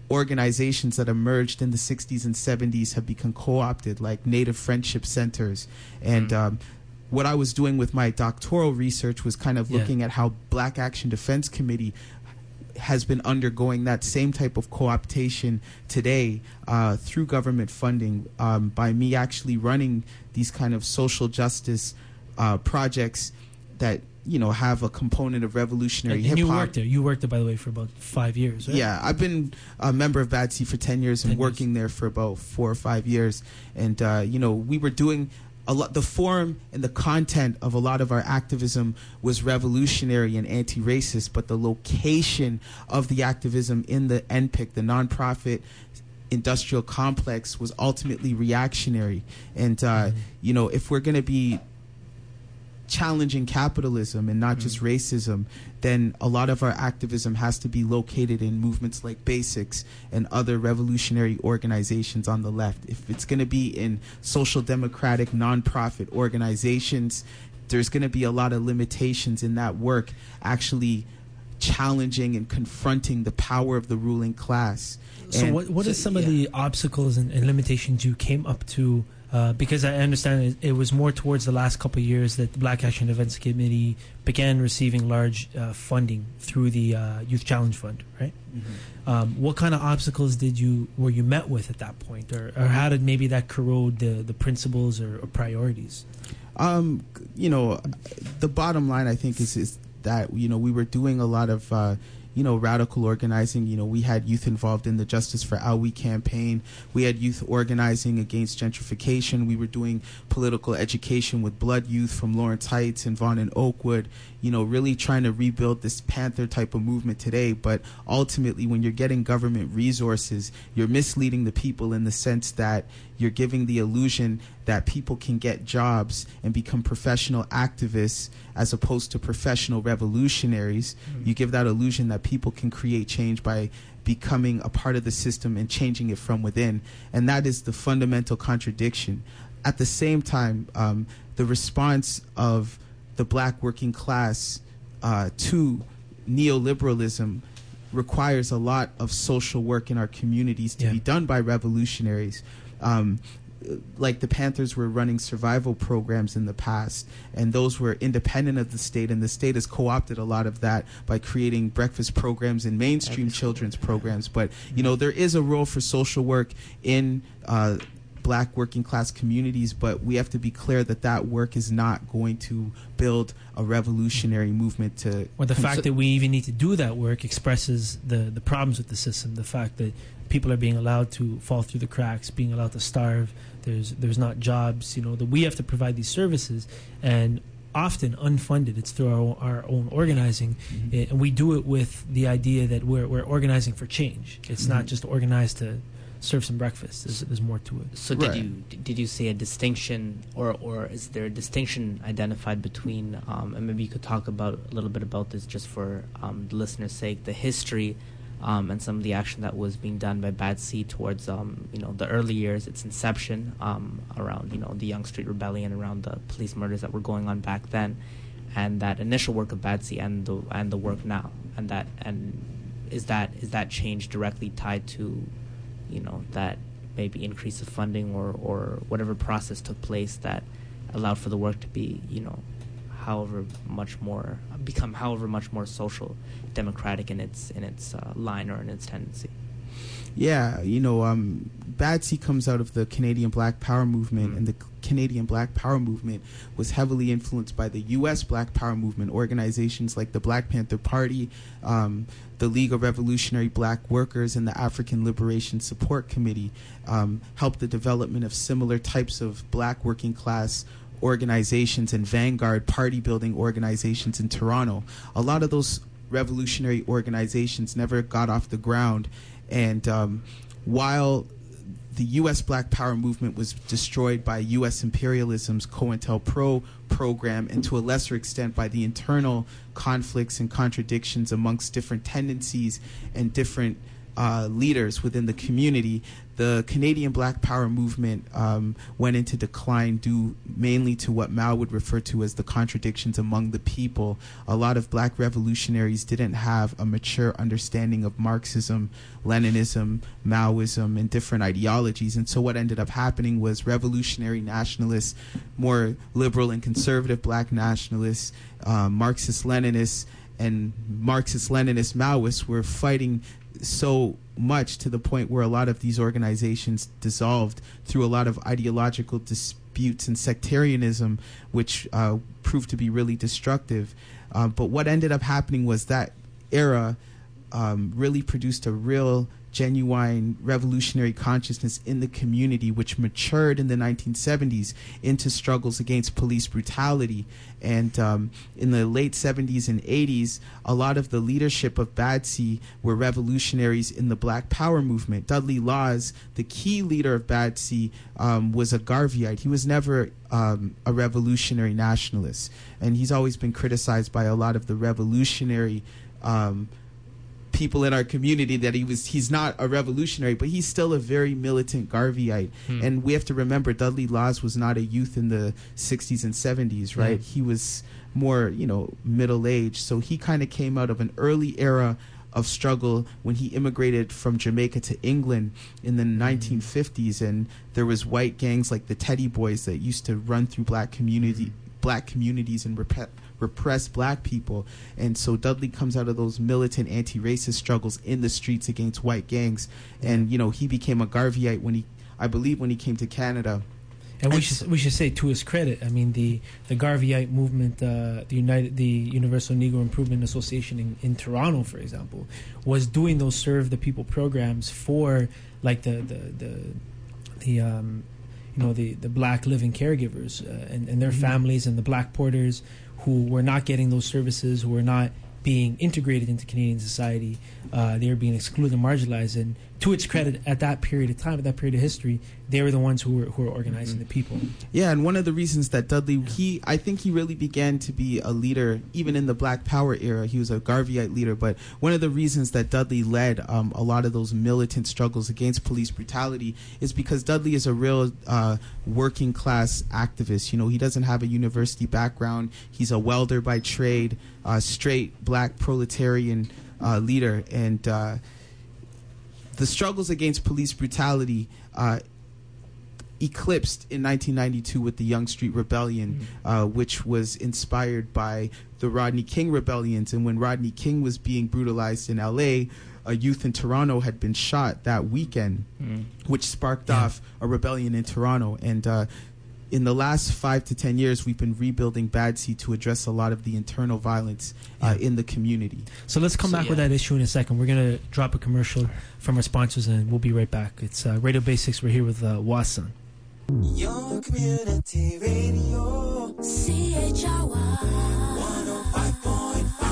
Speaker 7: organizations that emerged in the sixties and seventies have become co-opted, like Native Friendship Centers. And mm. um, what I was doing with my doctoral research was kind of yeah. looking at how Black Action Defense Committee has been undergoing that same type of co-optation today uh, through government funding um, by me actually running these kind of social justice uh, projects that, you know, have a component of revolutionary hip hop.
Speaker 6: And you worked there. You worked there, by the way, for about five years, right?
Speaker 7: Yeah, I've been a member of Bad Seed for ten years and
Speaker 6: ten
Speaker 7: working
Speaker 6: years.
Speaker 7: there for about four or five years. And, uh, you know, we were doing a lot, the form and the content of a lot of our activism was revolutionary and anti-racist, but the location of the activism in the N P I C, the nonprofit industrial complex, was ultimately reactionary. And, uh, mm-hmm. you know, if we're going to be challenging capitalism and not mm-hmm. just racism, then a lot of our activism has to be located in movements like Basics and other revolutionary organizations on the left. If it's going to be in social democratic nonprofit organizations, there's going to be a lot of limitations in that work actually challenging and confronting the power of the ruling class.
Speaker 6: So
Speaker 7: and
Speaker 6: what what
Speaker 7: so,
Speaker 6: are some
Speaker 7: yeah.
Speaker 6: of the obstacles and, and limitations you came up to? Uh, because I understand it, it was more towards the last couple of years that the Black Action Defense Committee began receiving large uh, funding through the uh, Youth Challenge Fund, right? Mm-hmm. Um, what kind of obstacles did you were you met with at that point, or, or how did maybe that corrode the the principles or, or priorities?
Speaker 7: Um, you know, the bottom line I think is is that you know we were doing a lot of. Uh, you know, radical organizing. You know, we had youth involved in the Justice for Alwi campaign. We had youth organizing against gentrification. We were doing political education with Blood Youth from Lawrence Heights and Vaughan and Oakwood, you know, really trying to rebuild this Panther type of movement today. But ultimately, when you're getting government resources, you're misleading the people in the sense that you're giving the illusion that people can get jobs and become professional activists as opposed to professional revolutionaries. Mm-hmm. You give that illusion that people can create change by becoming a part of the system and changing it from within. And that is the fundamental contradiction. At the same time, um, the response of the black working class uh, to neoliberalism requires a lot of social work in our communities to
Speaker 6: yeah.
Speaker 7: be done by revolutionaries. Um, like the Panthers were running survival programs in the past, and those were independent of the state, and the state has co-opted a lot of that by creating breakfast programs and mainstream children's programs. But, you know, there is a role for social work in uh, black working class communities, but we have to be clear that that work is not going to build a revolutionary movement to...
Speaker 6: Or the fact that we even need to do that work expresses the, the problems with the system, the fact that people are being allowed to fall through the cracks, being allowed to starve. There's there's not jobs, you know, that we have to provide these services, and often unfunded. It's through our own, our own organizing, mm-hmm. it, and we do it with the idea that we're we're organizing for change. It's mm-hmm. not just organized to serve some breakfast. There's, there's more to it.
Speaker 8: So did
Speaker 7: right.
Speaker 8: you did you see a distinction, or or is there a distinction identified between? Um, and maybe you could talk about a little bit about this, just for um, the listeners' sake, the history. Um, and some of the action that was being done by Bad Seed towards, um, you know, the early years, its inception, um, around, you know, the Young Street Rebellion, around the police murders that were going on back then, and that initial work of Bad Seed and the and the work now, and that and is that is that change directly tied to, you know, that maybe increase of funding or or whatever process took place that allowed for the work to be, you know, however much more become however much more social democratic in its in its uh, line or in its tendency.
Speaker 7: Yeah, you know, um, Bad Seed comes out of the Canadian Black Power movement, mm. and the Canadian Black Power movement was heavily influenced by the U S Black Power movement. Organizations like the Black Panther Party, um, the League of Revolutionary Black Workers, and the African Liberation Support Committee um, helped the development of similar types of black working class organizations and vanguard party building organizations in Toronto. A lot of those revolutionary organizations never got off the ground, and um, while the U S Black Power movement was destroyed by U S imperialism's COINTELPRO program, and to a lesser extent by the internal conflicts and contradictions amongst different tendencies and different uh, leaders within the community, the Canadian Black Power movement um, went into decline due mainly to what Mao would refer to as the contradictions among the people. A lot of black revolutionaries didn't have a mature understanding of Marxism, Leninism, Maoism, and different ideologies. And so what ended up happening was revolutionary nationalists, more liberal and conservative black nationalists, uh, Marxist-Leninists, and Marxist-Leninist Maoists were fighting so much to the point where a lot of these organizations dissolved through a lot of ideological disputes and sectarianism, which uh, proved to be really destructive. Uh, but what ended up happening was that era um, really produced a real genuine revolutionary consciousness in the community, which matured in the nineteen seventies into struggles against police brutality. And um, in the late seventies and eighties, a lot of the leadership of B A D S I were revolutionaries in the Black Power movement. Dudley Laws, the key leader of B A D S I, um, was a Garveyite. He was never um, a revolutionary nationalist. And he's always been criticized by a lot of the revolutionary um, people in our community that he was he's not a revolutionary, but he's still a very militant Garveyite. Hmm. And we have to remember Dudley Laws was not a youth in the sixties and seventies, right? Yeah. He was more, you know, middle-aged. So he kind of came out of an early era of struggle when he immigrated from Jamaica to England in the nineteen fifties, and there was white gangs like the Teddy Boys that used to run through black community black communities and rep- repress black people. And so Dudley comes out of those militant anti-racist struggles in the streets against white gangs. And, you know, he became a Garveyite when he, I believe, when he came to Canada.
Speaker 6: And we should we should say, to his credit, I mean, the the Garveyite movement, uh, the United the Universal Negro Improvement Association in, in Toronto, for example, was doing those serve the people programs for like the the the, the um, you know the, the black living caregivers uh, and, and their mm-hmm. families, and the black porters who were not getting those services, who were not being integrated into Canadian society. Uh, they were being excluded and marginalized. And to its credit, at that period of time, at that period of history, they were the ones who were who were organizing mm-hmm. the people.
Speaker 7: Yeah, and one of the reasons that Dudley, he, I think he really began to be a leader, even in the Black Power era. He was a Garveyite leader, but one of the reasons that Dudley led um, a lot of those militant struggles against police brutality is because Dudley is a real uh, working class activist. You know, he doesn't have a university background. He's a welder by trade, uh, straight black proletarian uh, leader, and uh, the struggles against police brutality uh, eclipsed in nineteen ninety-two with the Young Street Rebellion, mm-hmm. uh, which was inspired by the Rodney King rebellions. And when Rodney King was being brutalized in L A, a youth in Toronto had been shot that weekend, mm-hmm. which sparked yeah. off a rebellion in Toronto. And uh, in the last five to ten years, we've been rebuilding B A D S I to address a lot of the internal violence uh, yeah. in the community.
Speaker 6: So let's come so, back yeah. with that issue in a second. We're going to drop a commercial from our sponsors, and we'll be right back. It's uh, Radio Basics. We're here with uh, Wasan.
Speaker 10: Your community radio, C H R Y one oh five point five.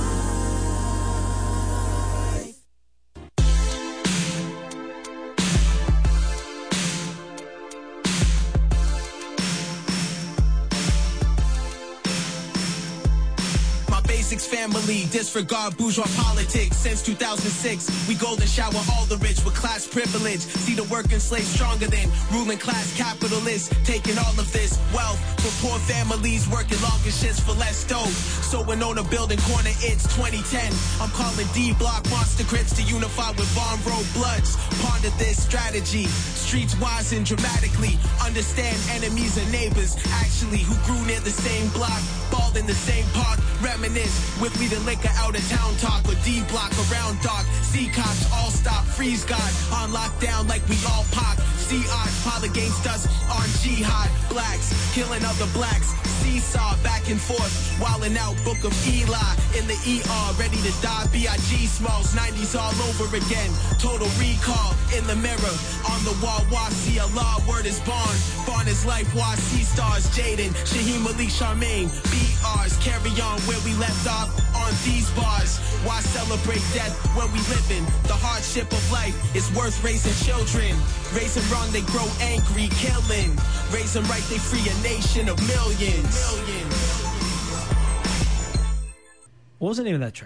Speaker 9: Family, disregard bourgeois politics. Since two thousand six, we golden shower all the rich with class privilege. See the working slave stronger than ruling class capitalists, taking all of this wealth from poor families, working longer shifts for less dough. So when on a building corner, it's twenty ten. I'm calling D-Block monster crips to unify with Von Road Bloods. Ponder this strategy, streets wisen dramatically. Understand enemies and neighbors, actually, who grew near the same block, balled in the same park. Reminisce with me the liquor out of town talk, or D-Block around dark. See cops all stop, freeze God on lockdown like we all pop. See odds pile against us on jihad. Blacks killing other blacks. Seesaw back and forth, wildin' out. Book of Eli in the E R, ready to die. B I G Smalls, nineties all over again. Total recall in the mirror on the wall. Wasi Allah, word is born. Born is life. Wasi stars. Jaden, Shaheem Ali, Charmaine. B Rs carry on where we left off on these bars. Why celebrate death when we living? The hardship of life is worth raising children. Raising wrong, they grow angry, killing. Raising right, they free a nation of millions.
Speaker 6: What was the name of that track?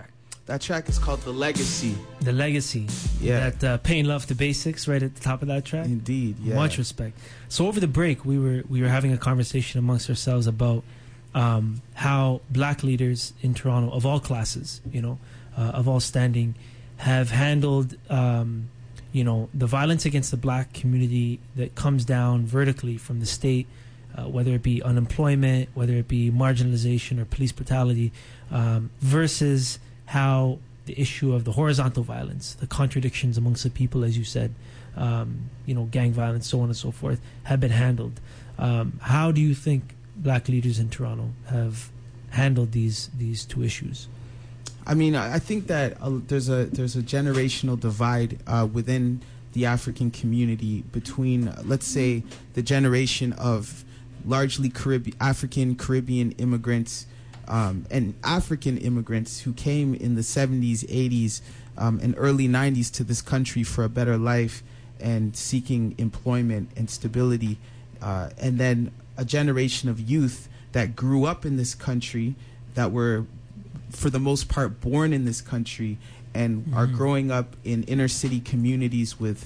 Speaker 7: That track is called The Legacy.
Speaker 6: The Legacy.
Speaker 7: Yeah.
Speaker 6: That uh, Paying Love to Basics right at the top of that track.
Speaker 7: Indeed, yeah.
Speaker 6: Much respect. So over the break, we were we were having a conversation amongst ourselves about um, how black leaders in Toronto, of all classes, you know, uh, of all standing, have handled, um, you know, the violence against the black community that comes down vertically from the state, uh, whether it be unemployment, whether it be marginalization or police brutality, um, versus how the issue of the horizontal violence, the contradictions amongst the people, as you said, um, you know, gang violence, so on and so forth, have been handled. Um, how do you think black leaders in Toronto have handled these these two issues?
Speaker 7: I mean, I I think that uh, there's a there's a generational divide uh, within the African community between, uh, let's say, the generation of largely Caribbean, African Caribbean immigrants um, and African immigrants who came in the seventies, eighties, um, and early nineties to this country for a better life and seeking employment and stability, uh, and then a generation of youth that grew up in this country, that were, for the most part, born in this country and mm-hmm. are growing up in inner city communities with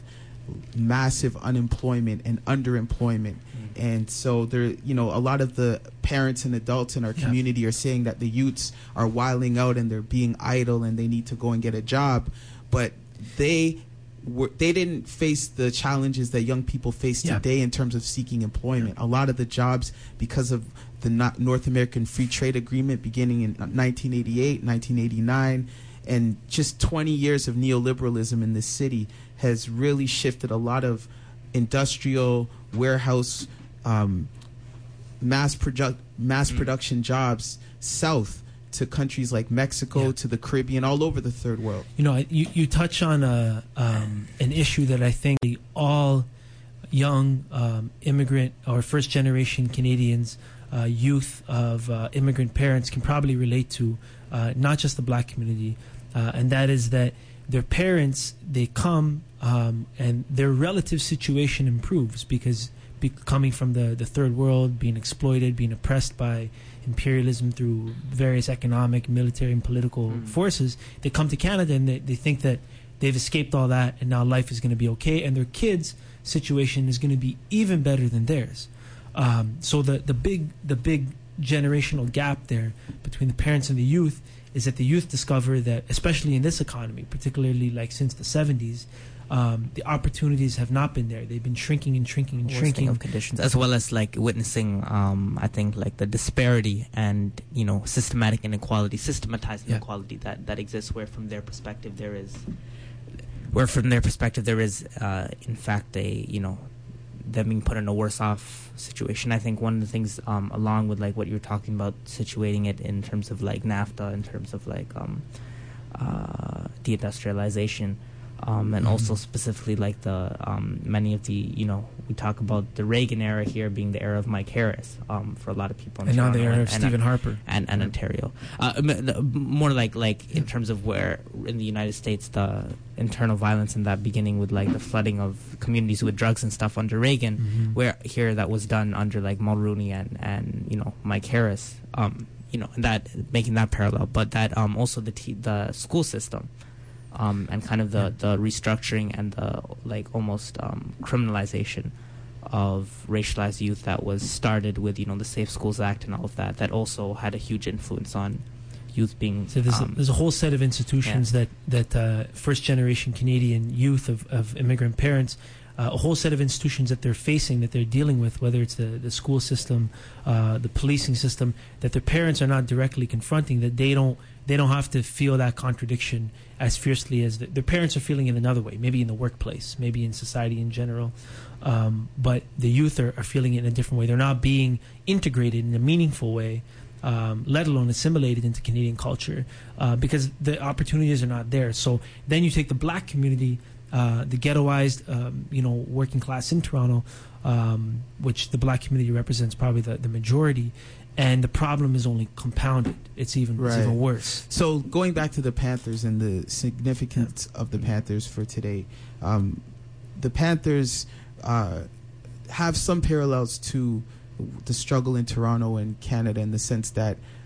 Speaker 7: massive unemployment and underemployment. Mm-hmm. And so there, you know, a lot of the parents and adults in our yeah. community are saying that the youths are wilding out and they're being idle and they need to go and get a job, but they were, they didn't face the challenges that young people face
Speaker 6: yeah.
Speaker 7: today in terms of seeking employment. Yeah. A lot of the jobs, because of the North American Free Trade Agreement beginning in nineteen eighty-eight, nineteen eighty-nine, and just twenty years of neoliberalism in this city has really shifted a lot of industrial, warehouse, um, mass, produ- mass mm. production jobs south to countries like Mexico, yeah. to the Caribbean, all over the third world.
Speaker 6: You know, you, you touch on a, um, an issue that I think all young um, immigrant or first-generation Canadians, uh, youth of uh, immigrant parents can probably relate to, uh, not just the black community, uh, and that is that their parents, they come um, and their relative situation improves because be coming from the, the third world, being exploited, being oppressed by imperialism through various economic, military, and political mm. forces, they come to Canada and they, they think that they've escaped all that and now life is going to be okay, and their kids' situation is going to be even better than theirs. Um, so the, the big the big generational gap there between the parents and the youth is that the youth discover that, especially in this economy, particularly like since the seventies, um, the opportunities have not been there. They've been shrinking and shrinking and shrinking
Speaker 8: of conditions, as well as like witnessing, um, I think, like the disparity and, you know, systematic inequality, systematized
Speaker 6: yeah.
Speaker 8: inequality that, that exists, where from their perspective there is, where from their perspective there is, uh, in fact, a, you know, them being put in a worse off situation. I think one of the things, um, along with like what you're talking about, situating it in terms of like NAFTA, in terms of like um, uh, deindustrialization, um, and mm-hmm. also specifically like the um, many of the, you know, we talk about the Reagan era here being the era of Mike Harris um, for a lot of people in
Speaker 6: and
Speaker 8: Toronto,
Speaker 6: now the era
Speaker 8: and,
Speaker 6: of Stephen
Speaker 8: and,
Speaker 6: Harper
Speaker 8: and, and Ontario. Uh, more like like yeah. in terms of where in the United States the internal violence in that beginning with like the flooding of communities with drugs and stuff under Reagan, mm-hmm. where here that was done under like Mulroney and and you know Mike Harris, um, you know, and that making that parallel, but that um, also the t- the school system. Um, and kind of the, the restructuring and the like almost um, criminalization of racialized youth that was started with, you know, the Safe Schools Act and all of that, that also had a huge influence on youth being...
Speaker 6: So there's,
Speaker 8: um,
Speaker 6: a, there's a whole set of institutions yeah. that, that uh, first-generation Canadian youth of, of immigrant parents, uh, a whole set of institutions that they're facing, that they're dealing with, whether it's the, the school system, uh, the policing system, that their parents are not directly confronting, that they don't they don't have to feel that contradiction as fiercely as the, their parents are feeling it another way, maybe in the workplace, maybe in society in general. Um, but the youth are, are feeling it in a different way. They're not being integrated in a meaningful way, um, let alone assimilated into Canadian culture, uh, because the opportunities are not there. So then you take the black community, uh, the ghettoized, um, you know, working class in Toronto, um, which the black community represents probably the, the majority, and the problem is only compounded. It's even
Speaker 7: right.
Speaker 6: it's even worse.
Speaker 7: So going back to the Panthers and the significance yeah. of the Panthers for today, um, the Panthers uh, have some parallels to the struggle in Toronto and Canada in the sense that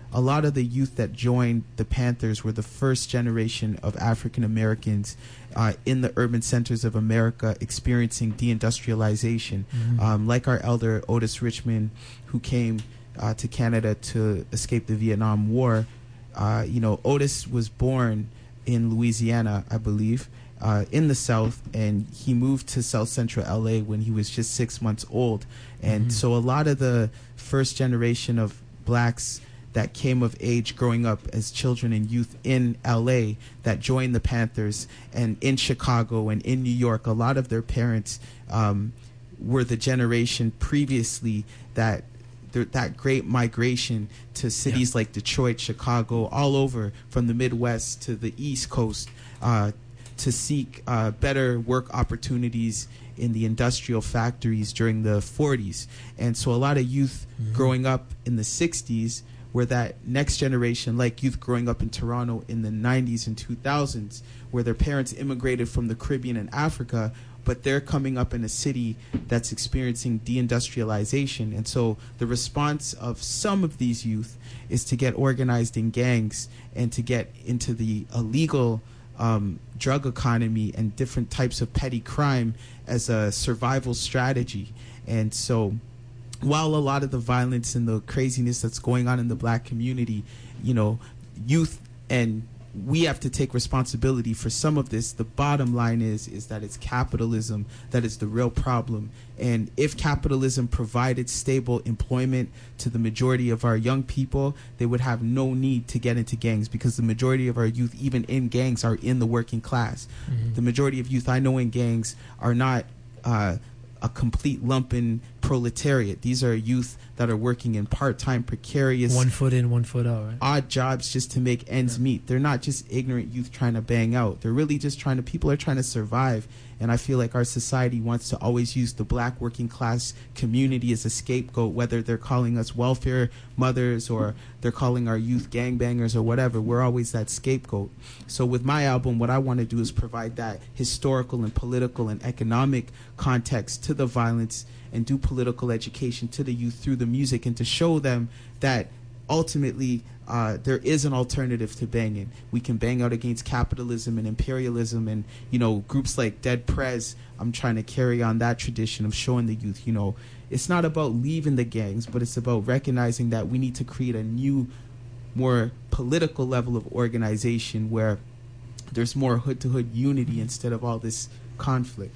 Speaker 7: a lot of the youth that joined the Panthers were the first generation of African Americans uh, in the urban centers of America experiencing deindustrialization.
Speaker 6: Mhm.
Speaker 7: Um, like our elder Otis Richmond, who came uh, to Canada to escape the Vietnam War. Uh, you know, Otis was born in Louisiana, I believe, uh, in the South, and he moved to South Central L A when he was just six months old. And
Speaker 6: Mhm.
Speaker 7: so a lot of the first generation of blacks that came of age growing up as children and youth in L A that joined the Panthers, and in Chicago and in New York, a lot of their parents um, were the generation previously that th- that great migration to cities like Detroit, Chicago, all over from the Midwest to the East Coast uh, to seek uh, better work opportunities in the industrial factories during the forties. And so a lot of youth
Speaker 6: Mhm.
Speaker 7: growing up in the sixties were that next generation, like youth growing up in Toronto in the nineties and two thousands, where their parents immigrated from the Caribbean and Africa, but they're coming up in a city that's experiencing deindustrialization. And so the response of some of these youth is to get organized in gangs and to get into the illegal um, drug economy and different types of petty crime as a survival strategy. And so while a lot of the violence and the craziness that's going on in the black community, you know, youth and we have to take responsibility for some of this. The bottom line is is that it's capitalism that is the real problem. And if capitalism provided stable employment to the majority of our young people, they would have no need to get into gangs, because the majority of our youth, even in gangs, are in the working class.
Speaker 6: Mhm.
Speaker 7: The majority of youth I know in gangs are not uh, a complete lumpen proletariat. These are youth that are working in part-time, precarious,
Speaker 6: One foot in, one foot out, right?
Speaker 7: odd jobs just to make ends
Speaker 6: Yeah.
Speaker 7: meet. They're not just ignorant youth trying to bang out. They're really just trying to, people are trying to survive. And I feel like our society wants to always use the black working class community as a scapegoat, whether they're calling us welfare mothers or they're calling our youth gangbangers or whatever. We're always that scapegoat. So with my album, what I want to do is provide that historical and political and economic context to the violence and do political education to the youth through the music, and to show them that ultimately uh, there is an alternative to banging. We can bang out against capitalism and imperialism, and you know, groups like Dead Prez, I'm trying to carry on that tradition of showing the youth, you know, it's not about leaving the gangs, but it's about recognizing that we need to create a new, more political level of organization where there's more hood-to-hood unity instead of all this conflict.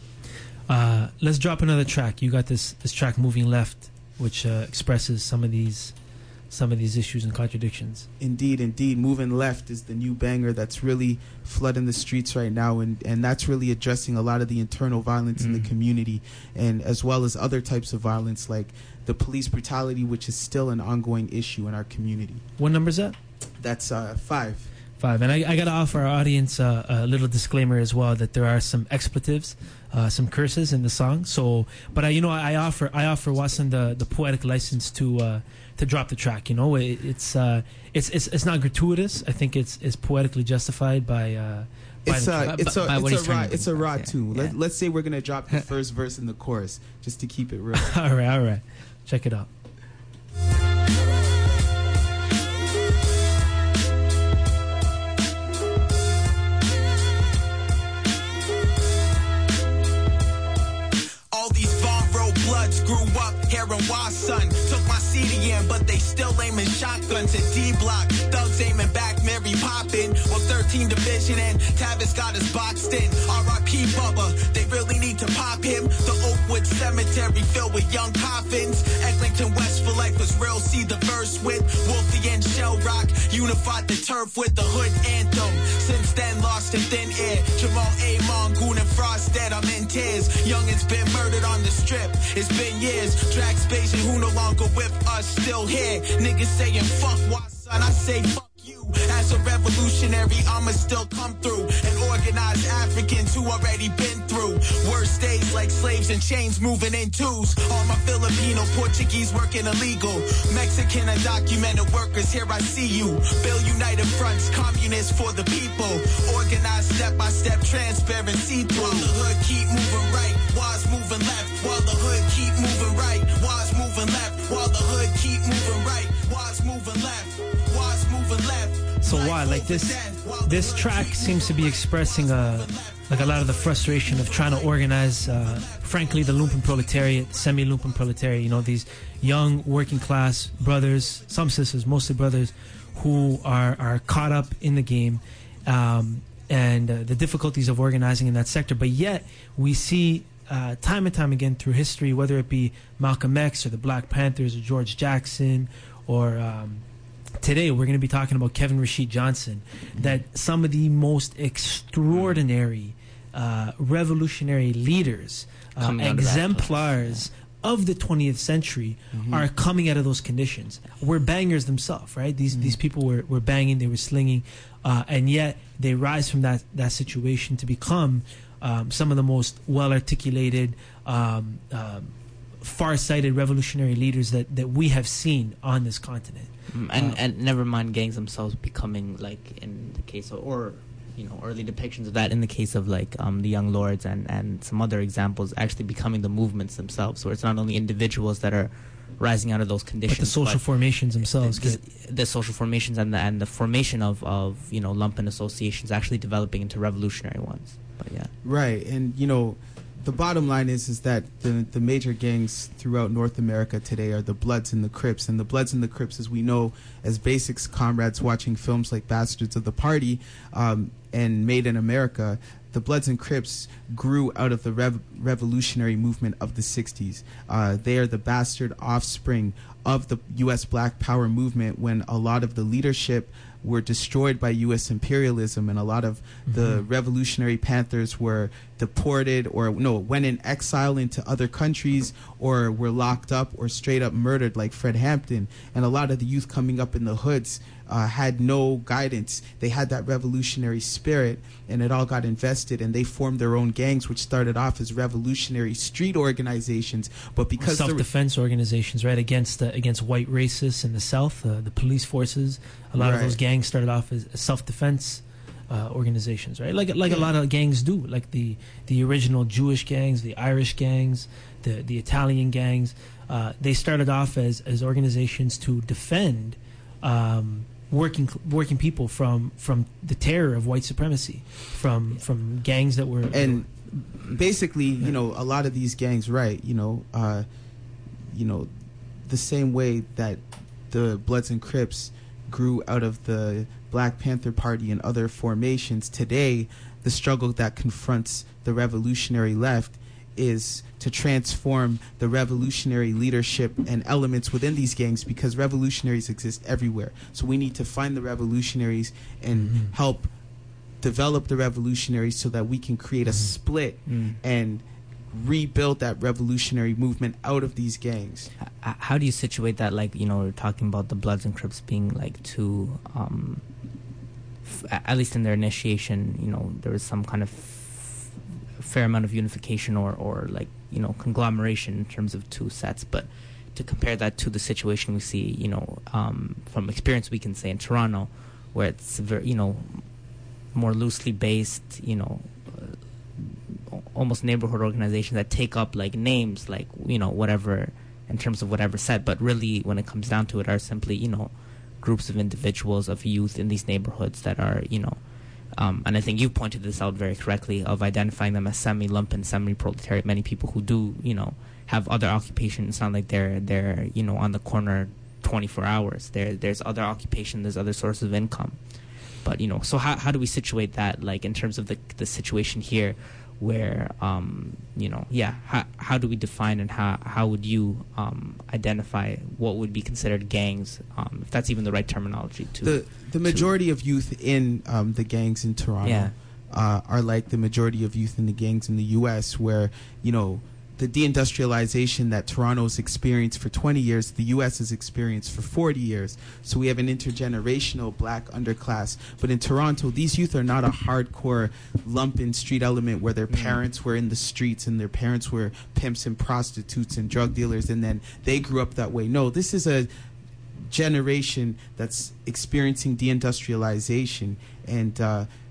Speaker 6: Uh, let's drop another track. You got this this track, Moving Left, which uh, expresses some of these some of these issues and contradictions.
Speaker 7: Indeed, indeed. Moving Left is the new banger that's really flooding the streets right now, and, and that's really addressing a lot of the internal violence
Speaker 6: Mm.
Speaker 7: in the community, and as well as other types of violence like the police brutality, which is still an ongoing issue in our community.
Speaker 6: What number is that?
Speaker 7: That's uh, five.
Speaker 6: Five. And I, I got to offer our audience uh, a little disclaimer as well, that there are some expletives, uh, some curses in the song. So, but I, you know, I offer I offer Watson the, the poetic license to uh, to drop the track. You know, it, it's uh, it's it's it's not gratuitous. I think it's it's poetically justified by. Uh, by
Speaker 7: It's
Speaker 6: the
Speaker 7: a
Speaker 6: track.
Speaker 7: it's
Speaker 8: by
Speaker 7: a
Speaker 8: what
Speaker 7: it's
Speaker 8: he's
Speaker 7: a raw
Speaker 8: trying to
Speaker 7: it's a raw
Speaker 8: yeah.
Speaker 7: tune.
Speaker 8: Yeah.
Speaker 7: Let, let's say we're gonna drop the first verse and the chorus just to keep it real.
Speaker 6: all right, all right, check it out.
Speaker 9: All these Von Road bloods grew up here in Wasson. Took my C D M, but they still aiming shotguns at D-Block. Thugs aiming back, Mary poppin'. Well, thirteen Division and Tavis got us boxed in. R I P Bubba, they really need to pop him. The Oakwood Cemetery filled with young coffins. Eglinton West for life was real. See the verse with Wolfie and Shell Rock. Unified the turf with the hood anthem. Since then, lost in thin air. Jamal A. Mongoon and Frost dead, I'm in tears. Youngins been murdered on the strip. It's been years. Drag Space and who no longer with us still here. Niggas saying fuck Watson, I say fuck you. As a revolutionary, I'ma still come through. And organize Africans who already been through worse days like slaves and chains moving in twos. All my Filipino, Portuguese working illegal. Mexican undocumented workers, here I see you. Bill United Fronts, communists for the people. Organized step by step, transparent, see through. While the hood keep moving right, Waz moving left. While the hood keep moving right, Waz moving left. While the hood keep moving right, Waz moving left. Waz
Speaker 6: So why? Like this, this track seems to be expressing a, like a lot of the frustration of trying to organize, uh, frankly, the lumpen proletariat, semi-lumpen proletariat. You know, these young working class brothers, some sisters, mostly brothers, who are are caught up in the game, um, and uh, the difficulties of organizing in that sector. But yet we see uh, time and time again through history, whether it be Malcolm X or the Black Panthers or George Jackson or um, today we're going to be talking about Kevin Rashid Johnson, that some of the most extraordinary uh, revolutionary leaders, uh, exemplars of the twentieth century mm-hmm. are coming out of those conditions. Were bangers themselves, right? These mm-hmm. these people were, were banging, they were slinging, uh, and yet they rise from that, that situation to become um, some of the most well-articulated, um, um, far-sighted revolutionary leaders that, that we have seen on this continent.
Speaker 8: Mm, and
Speaker 6: uh,
Speaker 8: and never mind gangs themselves becoming, like in the case of, or you know, early depictions of that in the case of like um, the Young Lords and, and some other examples, actually becoming the movements themselves. Where it's not only individuals that are rising out of those conditions,
Speaker 6: but the social but formations themselves.
Speaker 8: The, the social formations and the, and the formation of, of, you know, lumpen associations actually developing into revolutionary ones. But yeah.
Speaker 7: Right. And, you know, the bottom line is is that the the major gangs throughout North America today are the Bloods and the Crips. And the Bloods and the Crips, as we know, as Basics comrades watching films like Bastards of the Party um, and Made in America, the Bloods and Crips grew out of the rev revolutionary movement of the sixties. Uh, they are the bastard offspring of the U S Black Power movement, when a lot of the leadership were destroyed by U S imperialism, and a lot of mm-hmm. the revolutionary Panthers were deported or no went in exile into other countries, or were locked up or straight up murdered, like Fred Hampton. And a lot of the youth coming up in the hoods uh, had no guidance. They had that revolutionary spirit, and it all got invested, and they formed their own gangs, which started off as revolutionary street organizations. But because
Speaker 6: self-defense organizations, right, against uh, against white racists in the South, uh, the police forces, a lot right. of those gangs started off as self-defense uh, organizations, right? Like like yeah. a lot of gangs do, like the the original Jewish gangs, the Irish gangs, the the Italian gangs. Uh, they started off as as organizations to defend um, working working people from from the terror of white supremacy, from from gangs that were
Speaker 7: and basically, you know, a lot of these gangs, right? You know, uh, you know, the same way that the Bloods and Crips grew out of the Black Panther Party and other formations, today the struggle that confronts the revolutionary left is to transform the revolutionary leadership and elements within these gangs, because revolutionaries exist everywhere. So we need to find the revolutionaries and mm-hmm. help develop the revolutionaries so that we can create a mm-hmm. split mm-hmm. and rebuild that revolutionary movement out of these gangs.
Speaker 8: How do you situate that? Like, you know, we're talking about the Bloods and Crips being like two, um, f at least in their initiation, you know, there was some kind of f fair amount of unification or, or like, you know, conglomeration in terms of two sets. But to compare that to the situation we see, you know, um, from experience, we can say in Toronto, where it's very, you know, more loosely based, you know, almost neighborhood organizations that take up like names, like, you know, whatever in terms of whatever set, but really when it comes down to it are simply, you know, groups of individuals, of youth in these neighborhoods that are, you know, um, and I think you pointed this out very correctly, of identifying them as semi-lumpen, semi-proletariat. Many people who do, you know, have other occupations. It's not like they're, they're, you know, on the corner twenty-four hours. There, there's other occupation, there's other sources of income. But, you know, so how, how do we situate that, like, in terms of the, the situation here, where, um, you know, yeah, how, how do we define and how, how would you um, identify what would be considered gangs, um, if that's even the right terminology? To
Speaker 7: The, the majority to, of youth in um, the gangs in Toronto
Speaker 8: yeah.
Speaker 7: uh, are like the majority of youth in the gangs in the U S, where, you know, the deindustrialization that Toronto's experienced for twenty years, the U S has experienced for forty years. So we have an intergenerational black underclass. But in Toronto, these youth are not a hardcore lumpen street element where their parents were in the streets and their parents were pimps and prostitutes and drug dealers, and then they grew up that way. No, this is a generation that's experiencing deindustrialization, and uh,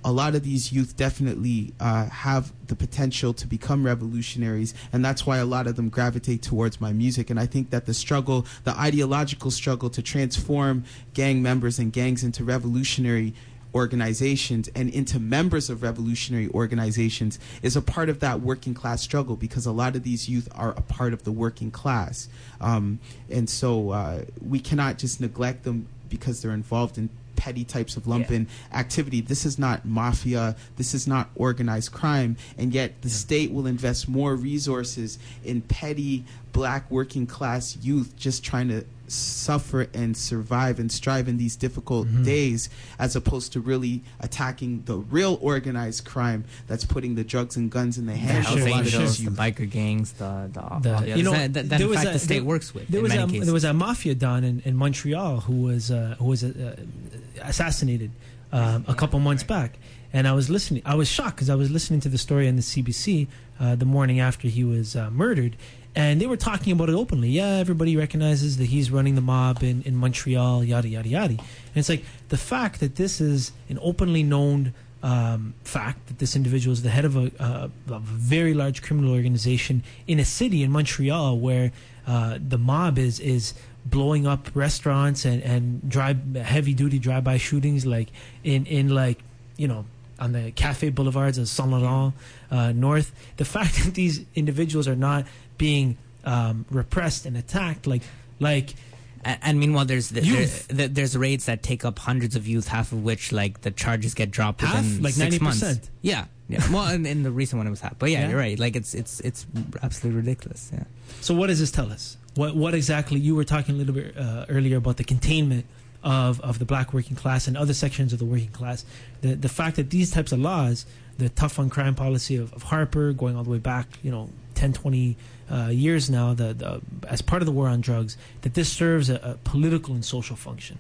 Speaker 7: a lot of these youth definitely uh, have the potential to become revolutionaries, and that's why a lot of them gravitate towards my music. And I think that the struggle, the ideological struggle to transform gang members and gangs into revolutionary organizations and into members of revolutionary organizations is a part of that working class struggle, because a lot of these youth are a part of the working class. Um, and so uh, we cannot just neglect them because they're involved in petty types of lumpen yeah. activity. This is not mafia. This is not organized crime. And yet the yeah. state will invest more resources in petty black working class youth just trying to suffer and survive and strive in these difficult mm-hmm. days, as opposed to really attacking the real organized crime that's putting the drugs and guns in the hands
Speaker 8: the
Speaker 7: of a lot of these
Speaker 8: the
Speaker 7: youth.
Speaker 8: biker gangs, the, the,
Speaker 6: the,
Speaker 8: the
Speaker 6: you know,
Speaker 8: that, that, that in fact
Speaker 6: a,
Speaker 8: the state
Speaker 6: there,
Speaker 8: works with.
Speaker 6: There
Speaker 8: in
Speaker 6: was
Speaker 8: many
Speaker 6: a
Speaker 8: cases.
Speaker 6: there was a mafia don in, in Montreal who was uh, who was uh, assassinated um, a couple months back, and I was listening. I was shocked because I was listening to the story on the C B C uh, the morning after he was uh, murdered. And they were talking about it openly. Yeah, everybody recognizes that he's running the mob in, in Montreal, yada, yada, yada. And it's like the fact that this is an openly known um, fact, that this individual is the head of a, uh, of a very large criminal organization in a city in Montreal where uh, the mob is is blowing up restaurants and, and drive heavy-duty drive-by shootings like in, in like, you know, on the Cafe Boulevards of Saint Laurent uh, North. The fact that these individuals are not being um, repressed and attacked, like, like,
Speaker 8: and, and meanwhile, there's the, there, there's raids that take up hundreds of youth, half of which like the charges get dropped
Speaker 6: half,
Speaker 8: within
Speaker 6: like
Speaker 8: six
Speaker 6: ninety
Speaker 8: months.
Speaker 6: percent.
Speaker 8: Yeah, yeah. Well, in, in the recent one, it was half, but yeah,
Speaker 6: yeah,
Speaker 8: you're right. Like it's it's it's absolutely ridiculous. Yeah.
Speaker 6: So what does this tell us? What what exactly? You were talking a little bit uh, earlier about the containment of of the black working class and other sections of the working class. The the fact that these types of laws, the tough on crime policy of, of Harper, going all the way back, you know, ten, twenty uh, years now, the, the, as part of the war on drugs, that this serves a, a political and social function.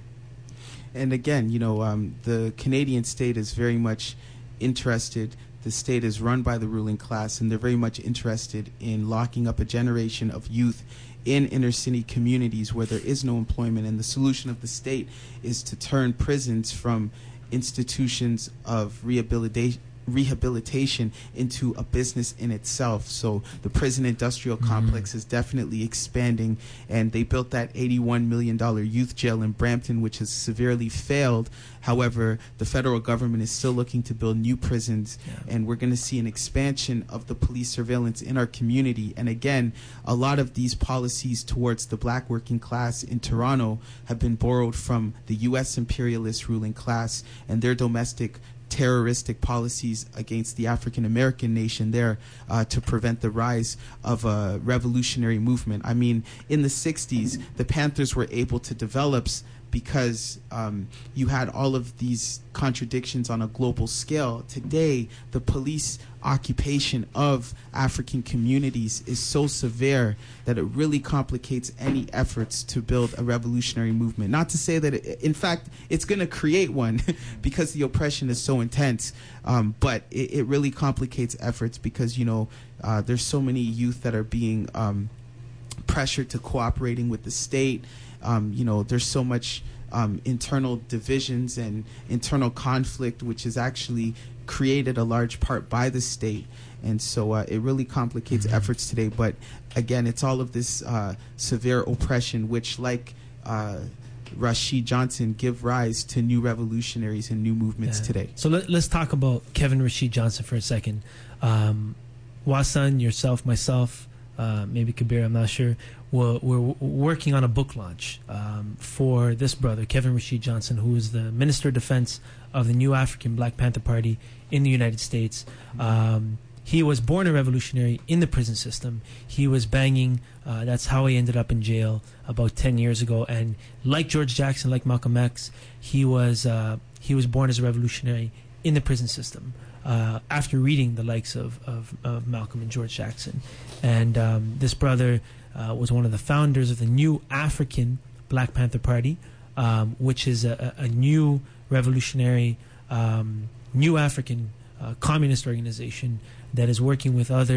Speaker 7: And again, you know, um, the Canadian state is very much interested. The state is run by the ruling class, and they're very much interested in locking up a generation of youth in inner city communities where there is no employment. And the solution of the state is to turn prisons from institutions of rehabilitation rehabilitation into a business in itself. So the prison industrial mm-hmm. complex is definitely expanding, and they built that eighty-one million dollars youth jail in Brampton, which has severely failed. However, the federal government is still looking to build new prisons, yeah. and we're going to see an expansion of the police surveillance in our community. And again, a lot of these policies towards the black working class in Toronto have been borrowed from the U S imperialist ruling class and their domestic terroristic policies against the African American nation there uh, to prevent the rise of a revolutionary movement. I mean, in the sixties, the Panthers were able to develop because um, you had all of these contradictions on a global scale. Today, the police occupation of African communities is so severe that it really complicates any efforts to build a revolutionary movement. Not to say that, it, in fact, it's going to create one because the oppression is so intense, um, but it, it really complicates efforts because, you know, uh, there's so many youth that are being um, pressured to cooperating with the state. Um, you know, there's so much um, internal divisions and internal conflict, which is actually created a large part by the state. And so uh, it really complicates mm-hmm. efforts today. But again, it's all of this uh, severe oppression, which, like uh, Rashid Johnson, give rise to new revolutionaries and new movements yeah. today.
Speaker 6: So let, let's talk about Kevin Rashid Johnson for a second. Um, Wasan, yourself, myself, uh, maybe Kabir, I'm not sure. We're, we're working on a book launch um, for this brother, Kevin Rashid Johnson, who is the Minister of Defense of the new African Black Panther Party in the United States. Um, he was born a revolutionary in the prison system. He was banging. Uh, that's how he ended up in jail about ten years ago. And like George Jackson, like Malcolm X, he was uh, he was born as a revolutionary in the prison system. Uh, after reading the likes of, of, of Malcolm and George Jackson. And um, this brother uh, was one of the founders of the new African Black Panther Party, um, which is a, a new revolutionary, um, new African uh, communist organization that is working with other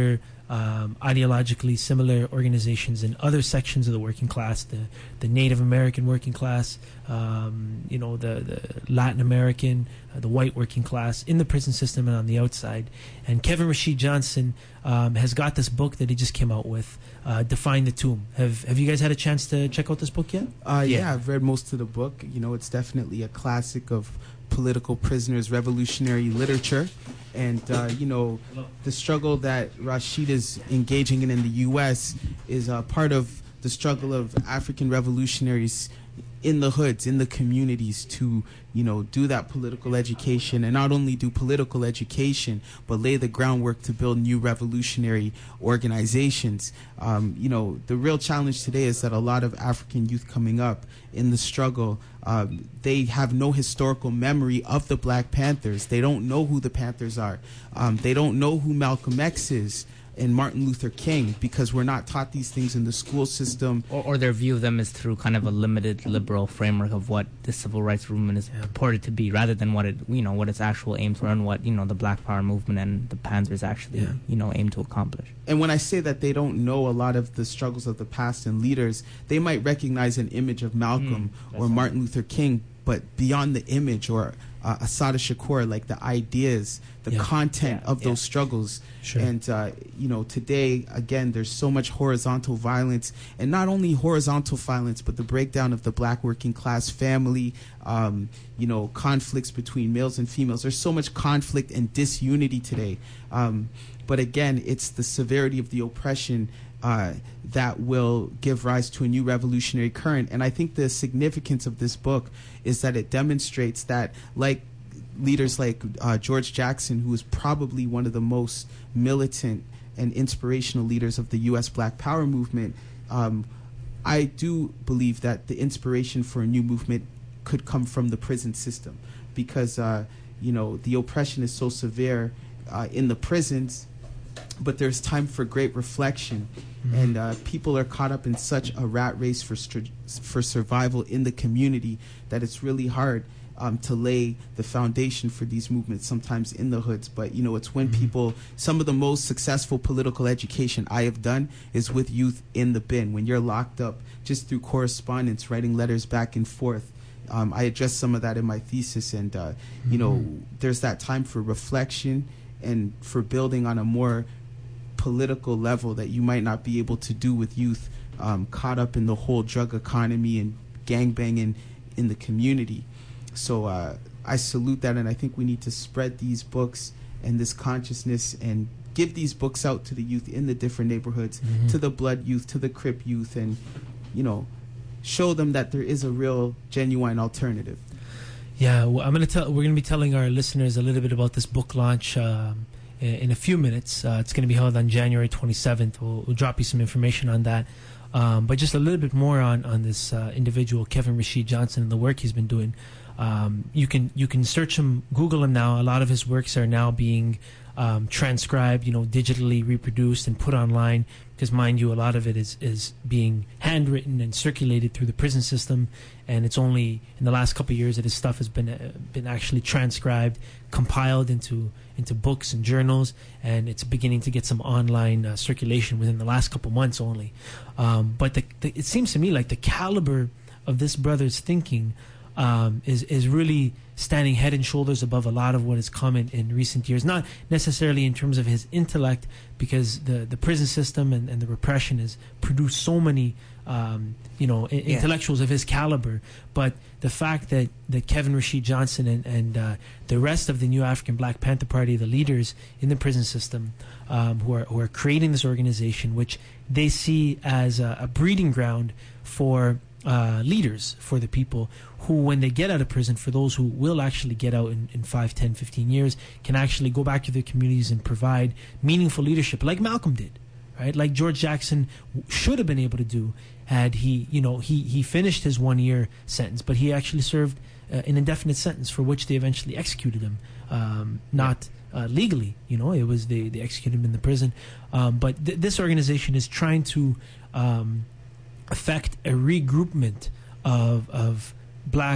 Speaker 6: um, ideologically similar organizations in other sections of the working class, the, the Native American working class, um, you know, the, the Latin American, uh, the white working class in the prison system and on the outside. And Kevin Rashid Johnson um, has got this book that he just came out with, uh, Define the Tomb. Have Have you guys had a chance to check out this book yet?
Speaker 7: Uh, yeah. yeah, I've read most of the book. You know, it's definitely a classic of political prisoners, revolutionary literature. And, uh, you know, the struggle that Rashid is engaging in in the U S is uh, part of the struggle of African revolutionaries in the hoods, in the communities, to, you know, do that political education, and not only do political education, but lay the groundwork to build new revolutionary organizations. Um, you know, the real challenge today is that a lot of African youth coming up in the struggle, um, they have no historical memory of the Black Panthers. They don't know who the Panthers are. Um, they don't know who Malcolm X is and Martin Luther King, because we're not taught these things in the school system.
Speaker 8: Or, or their view of them is through kind of a limited liberal framework of what the civil rights movement is yeah. purported to be, rather than what it, you know, what its actual aims were and what, you know, the Black Power movement and the Panthers actually, yeah. you know, aim to accomplish.
Speaker 7: And when I say that they don't know a lot of the struggles of the past and leaders, they might recognize an image of Malcolm mm, or Martin Luther King, but beyond the image, or uh, Assata Shakur, like the ideas, the yeah. content yeah. of those yeah. struggles.
Speaker 6: Sure.
Speaker 7: And, uh, you know, today, again, there's so much horizontal violence, and not only horizontal violence, but the breakdown of the Black working class family, um, you know, conflicts between males and females. There's so much conflict and disunity today. Um, but again, it's the severity of the oppression Uh, that will give rise to a new revolutionary current. And I think the significance of this book is that it demonstrates that, like leaders like uh, George Jackson, who is probably one of the most militant and inspirational leaders of the U S Black Power movement, um, I do believe that the inspiration for a new movement could come from the prison system, because uh, you know, the oppression is so severe uh, in the prisons. But there's time for great reflection, mm-hmm. and uh, people are caught up in such a rat race for str- for survival in the community that it's really hard um, to lay the foundation for these movements sometimes in the hoods. But, you know, it's when mm-hmm. people, some of the most successful political education I have done is with youth in the bin, when you're locked up just through correspondence, writing letters back and forth. Um, I addressed some of that in my thesis, and, uh, mm-hmm. you know, there's that time for reflection and for building on a more political level that you might not be able to do with youth um, caught up in the whole drug economy and gangbanging in the community. So uh, I salute that, and I think we need to spread these books and this consciousness and give these books out to the youth in the different neighborhoods, mm-hmm. to the Blood youth, to the Crip youth, and, you know, show them that there is a real, genuine alternative.
Speaker 6: Yeah, well, I'm gonna tell. We're gonna be telling our listeners a little bit about this book launch um, in, in a few minutes. Uh, it's gonna be held on January twenty-seventh. We'll, we'll drop you some information on that, um, but just a little bit more on on this uh, individual, Kevin Rashid Johnson, and the work he's been doing. Um, you can you can search him, Google him now. A lot of his works are now being um, transcribed, you know, digitally reproduced and put online. Because, mind you, a lot of it is, is being handwritten and circulated through the prison system, and it's only in the last couple of years that his stuff has been uh, been actually transcribed, compiled into into books and journals, and it's beginning to get some online uh, circulation within the last couple months only. Um, but the, the, it seems to me like the caliber of this brother's thinking um, is is really standing head and shoulders above a lot of what has come in, in recent years. Not necessarily in terms of his intellect, because the, the prison system and, and the repression has produced so many um, you know, yeah. intellectuals of his caliber. But the fact that, that Kevin Rashid Johnson and, and uh, the rest of the New African Black Panther Party, the leaders in the prison system, um, who are who are creating this organization, which they see as a, a breeding ground for uh, leaders, for the people who, when they get out of prison, for those who will actually get out in, in five, ten, fifteen years, can actually go back to their communities and provide meaningful leadership like Malcolm did, right? Like George Jackson should have been able to do had he, you know, he, he finished his one-year sentence, but he actually served uh, an indefinite sentence for which they eventually executed him, um, not uh, legally, you know, it was they, they executed him in the prison. Um, but th- this organization is trying to um, affect a regroupment of, of black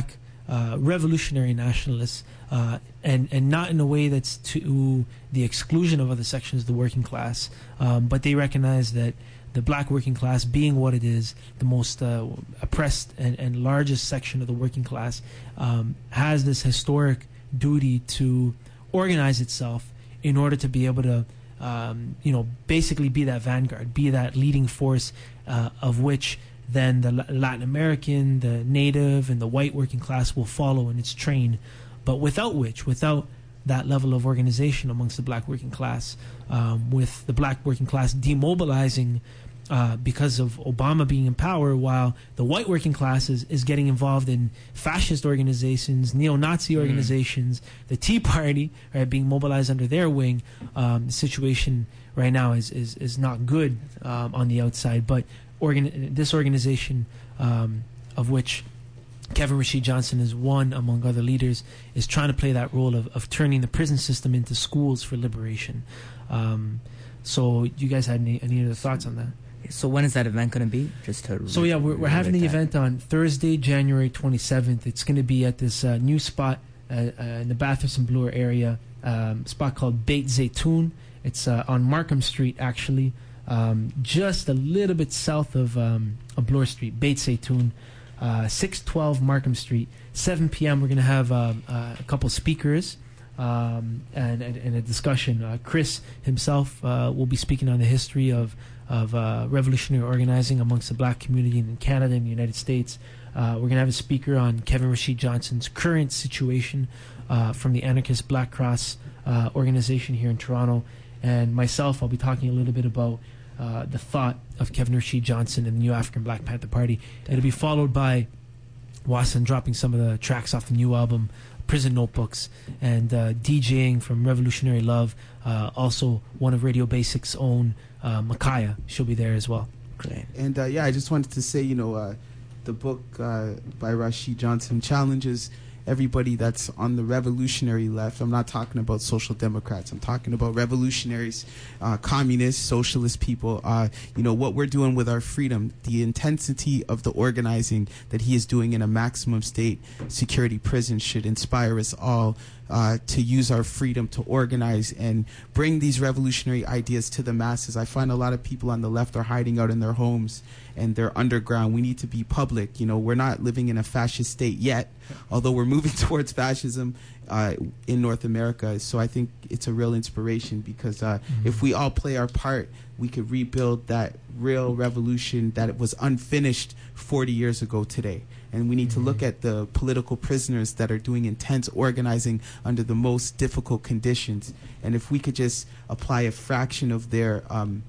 Speaker 6: uh, revolutionary nationalists, uh, and and not in a way that's to the exclusion of other sections of the working class, um, but they recognize that the black working class, being what it is, the most uh, oppressed and, and largest section of the working class, um, has this historic duty to organize itself in order to be able to, um, you know, basically be that vanguard, be that leading force, uh, of which then the Latin American, the native, and the white working class will follow in its train, but without which, without that level of organization amongst the black working class, um, with the black working class demobilizing uh, because of Obama being in power, while the white working class is, is getting involved in fascist organizations, neo-Nazi organizations, mm. the Tea Party, right, being mobilized under their wing. Um, the situation right now is, is, is not good um, on the outside, but organ- this organization, um, of which Kevin Rashid Johnson is one among other leaders, is trying to play that role of, of turning the prison system into schools for liberation. Um, so you guys had any, any other thoughts on that?
Speaker 8: So when is that event going to be? Just to
Speaker 6: so yeah, we're, we're having the that. event on Thursday, January twenty-seventh. It's going to be at this uh, new spot uh, uh, in the Bathurst and Bloor area, um, spot called Beit Zaytoun. It's uh, on Markham Street, actually, um, just a little bit south of, um, of Bloor Street. Beit Zaytoun. Uh, six twelve Markham Street, seven p.m. We're going to have uh, uh, a couple speakers um, and, and, and a discussion. Uh, Chris himself uh, will be speaking on the history of, of uh, revolutionary organizing amongst the black community in Canada and the United States. Uh, we're going to have a speaker on Kevin Rashid Johnson's current situation uh, from the anarchist Black Cross uh, organization here in Toronto. And myself, I'll be talking a little bit about Uh, the thought of Kevin Rashid Johnson and the new African Black Panther Party. It'll be followed by Wasson dropping some of the tracks off the new album, Prison Notebooks, and uh, DJing from Revolutionary Love. Uh, also, one of Radio Basics' own, uh, Makaya, she'll be there as well.
Speaker 8: Great.
Speaker 7: And uh, yeah, I just wanted to say, you know, uh, the book uh, by Rashid Johnson challenges everybody that's on the revolutionary left. I'm not talking about social democrats. I'm talking about revolutionaries, uh, communists, socialist people. Uh, you know, what we're doing with our freedom, the intensity of the organizing that he is doing in a maximum state security prison should inspire us all uh, to use our freedom to organize and bring these revolutionary ideas to the masses. I find a lot of people on the left are hiding out in their homes and they're underground. We need to be public. You know, we're not living in a fascist state yet, although we're moving towards fascism uh, in North America. So I think it's a real inspiration because uh, mm-hmm. if we all play our part, we could rebuild that real revolution that was unfinished forty years ago today. And we need mm-hmm. to look at the political prisoners that are doing intense organizing under the most difficult conditions. And if we could just apply a fraction of their um,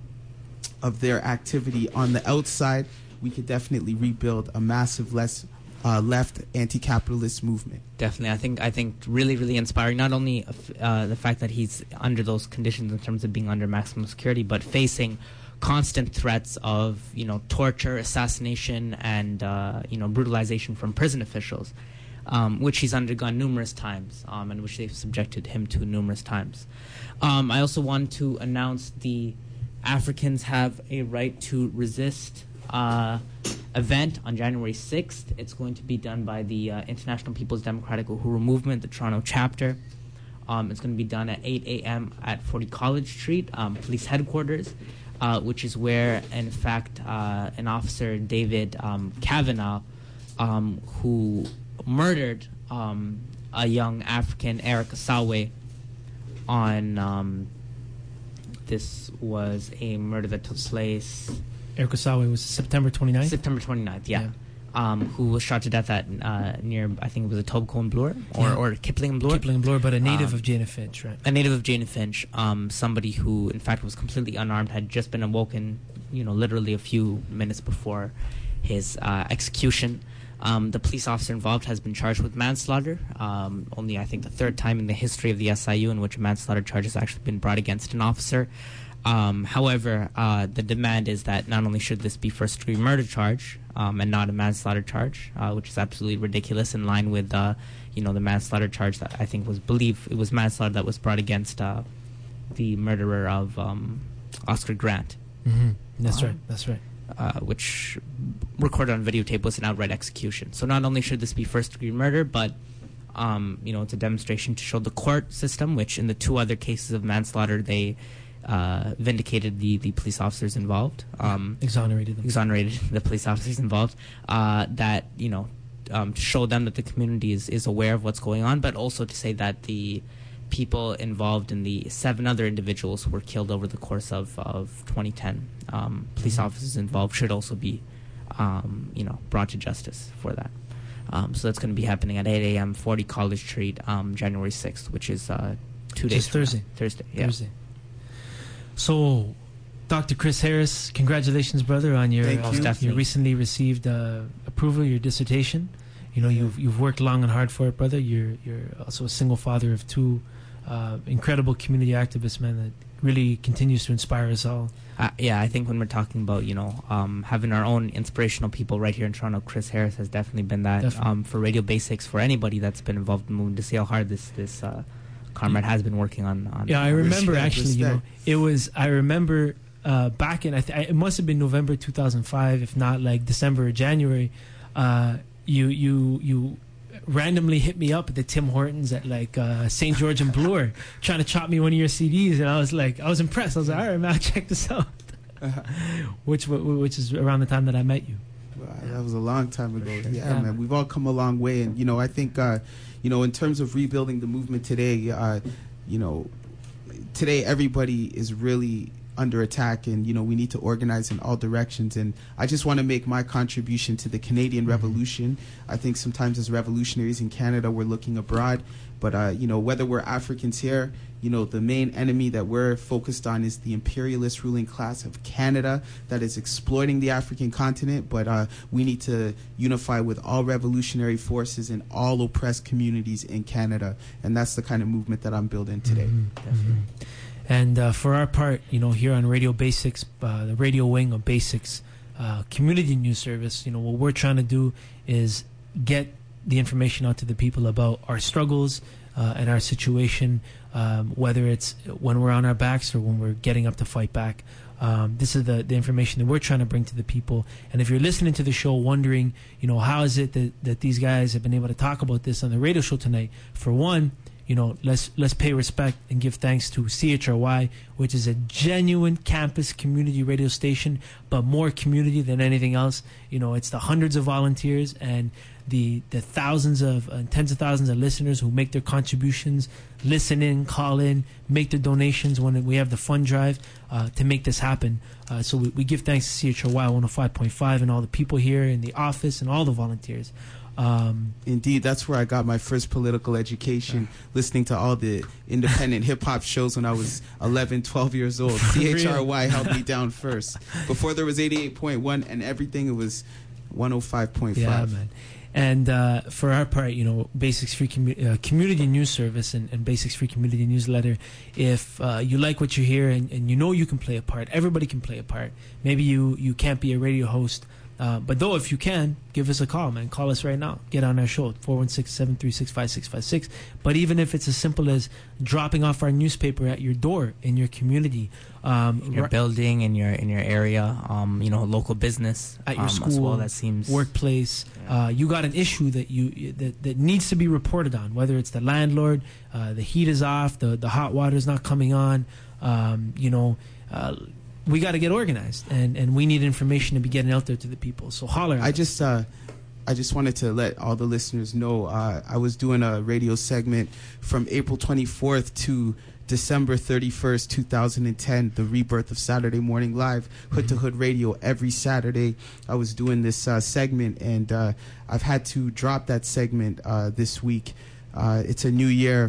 Speaker 7: of their activity on the outside, we could definitely rebuild a massive less uh, left anti-capitalist movement.
Speaker 8: Definitely, I think I think really really inspiring. Not only uh, the fact that he's under those conditions in terms of being under maximum security, but facing constant threats of you know torture, assassination, and uh, you know brutalization from prison officials, um, which he's undergone numerous times, um, and which they've subjected him to numerous times. Um, I also want to announce the Africans Have a Right to Resist uh, event on January sixth. It's going to be done by the uh, International People's Democratic Uhuru Movement, the Toronto chapter. Um, it's going to be done at eight a.m. at forty College Street, um, police headquarters, uh, which is where, in fact, uh, an officer, David um, Kavanaugh, um, who murdered um, a young African, Eric Asawe, on... Um, This was a murder that took place...
Speaker 6: Eric Asawe was September twenty-ninth?
Speaker 8: September twenty-ninth, yeah. yeah. Um, who was shot to death at uh, near, I think it was a Etobicoke and Bloor? Or,
Speaker 6: yeah.
Speaker 8: or Kipling and Bloor?
Speaker 6: Kipling and Bloor, but a native
Speaker 8: um,
Speaker 6: of Jane Finch, right?
Speaker 8: A native of Jane Finch. Um, somebody who, in fact, was completely unarmed, had just been awoken, you know, literally a few minutes before his uh, execution. Um, the police officer involved has been charged with manslaughter, um, only I think the third time in the history of the S I U in which a manslaughter charge has actually been brought against an officer. Um, however, uh, the demand is that not only should this be first-degree murder charge um, and not a manslaughter charge, uh, which is absolutely ridiculous, in line with uh, you know the manslaughter charge that I think was believed it was manslaughter that was brought against uh, the murderer of um, Oscar Grant.
Speaker 6: Mm-hmm. That's uh, right. That's right.
Speaker 8: uh, which recorded on videotape was an outright execution. So not only should this be first-degree murder, but um, you know, it's a demonstration to show the court system, which in the two other cases of manslaughter, they uh, vindicated the, the police officers involved, um,
Speaker 6: yeah, exonerated them,
Speaker 8: exonerated the police officers involved. Uh, that you know, um, to show them that the community is is aware of what's going on, but also to say that the people involved in the seven other individuals who were killed over the course of, of twenty ten, um, police mm-hmm. officers involved should also be, um, you know, brought to justice for that. Um, so that's going to be happening at eight a.m. forty College Street, um, January sixth, which is uh, two days
Speaker 6: Just
Speaker 8: from
Speaker 6: Thursday.
Speaker 8: now. Thursday, yeah.
Speaker 6: Thursday. So, Doctor Chris Harris, congratulations, brother, on your
Speaker 7: Thank
Speaker 6: uh,
Speaker 7: you.
Speaker 6: you recently received uh, approval of your dissertation. You know, you've you've worked long and hard for it, brother. You're you're also a single father of two uh, incredible community activists, man, that really continues to inspire us all.
Speaker 8: Uh, yeah, I think when we're talking about, you know, um, having our own inspirational people right here in Toronto, Chris Harris has definitely been that.
Speaker 6: Definitely.
Speaker 8: Um, for Radio Basics, for anybody that's been involved in moving, to see how hard this this uh, comrade has been working on. on
Speaker 6: Yeah, I remember
Speaker 7: Respect,
Speaker 6: actually, you know,
Speaker 7: respect.
Speaker 6: it was, I remember uh, back in, I th- it must have been November two thousand five, if not like December or January, uh, you, you, you randomly hit me up at the Tim Hortons at like uh, Saint George and Bloor trying to chop me one of your C Ds, and I was like, I was impressed. I was like, all right, man, check this out. which which is around the time that I met you.
Speaker 7: Wow, that was a long time ago.
Speaker 6: Sure.
Speaker 7: Yeah,
Speaker 6: Yeah.
Speaker 7: man, we've all come a long way, and you know, I think, uh, you know, in terms of rebuilding the movement today, uh, you know, today everybody is really under attack, and you know, we need to organize in all directions. And I just want to make my contribution to the Canadian Revolution. I think sometimes as revolutionaries in Canada, we're looking abroad, but uh, you know, whether we're Africans here, you know, the main enemy that we're focused on is the imperialist ruling class of Canada that is exploiting the African continent. But uh, we need to unify with all revolutionary forces in all oppressed communities in Canada, and that's the kind of movement that I'm building today.
Speaker 6: Mm-hmm. Mm-hmm. And uh, for our part, you know, here on Radio Basics, uh, the radio wing of Basics uh, community news service, you know, what we're trying to do is get the information out to the people about our struggles uh, and our situation, um, whether it's when we're on our backs or when we're getting up to fight back. Um, this is the, the information that we're trying to bring to the people. And if you're listening to the show wondering, you know, how is it that, that these guys have been able to talk about this on the radio show tonight? For one, you know, let's let's pay respect and give thanks to C H R Y, which is a genuine campus community radio station, but more community than anything else. You know, it's the hundreds of volunteers and the the thousands of uh, tens of thousands of listeners who make their contributions, listen in, call in, make their donations when we have the fund drive uh, to make this happen. Uh, so we, we give thanks to C H R Y one oh five point five and all the people here in the office and all the volunteers. Um,
Speaker 7: Indeed, that's where I got my first political education, listening to all the independent hip-hop shows when I was eleven, twelve years old. C H R Y held me down first. Before there was eighty-eight point one and everything, it was one oh five point five.
Speaker 6: Yeah, man. And uh, for our part, you know, Basics Free commu- uh, Community News Service and, and Basics Free Community Newsletter, if uh, you like what you hear and, and you know you can play a part, everybody can play a part. Maybe you, you can't be a radio host, Uh, but though, if you can, give us a call, man. Call us right now. Get on our show, four one six, seven three six, five six five six. But even if it's as simple as dropping off our newspaper at your door in your community, um,
Speaker 8: in your building, in your in your area, um, you know, local business,
Speaker 6: at your
Speaker 8: um,
Speaker 6: school,
Speaker 8: as well, that seems
Speaker 6: workplace,
Speaker 8: yeah.
Speaker 6: uh, you got an issue that you that, that needs to be reported on. Whether it's the landlord, uh, the heat is off, the the hot water is not coming on, um, you know. Uh, we got to get organized, and, and we need information to be getting out there to the people. So holler at
Speaker 7: I
Speaker 6: us.
Speaker 7: just uh, I just wanted to let all the listeners know uh, I was doing a radio segment from April twenty-fourth to December thirty-first, two thousand ten, the rebirth of Saturday Morning Live, Hood to Hood Radio. Every Saturday I was doing this uh, segment, and uh, I've had to drop that segment uh, this week. Uh, it's a new year.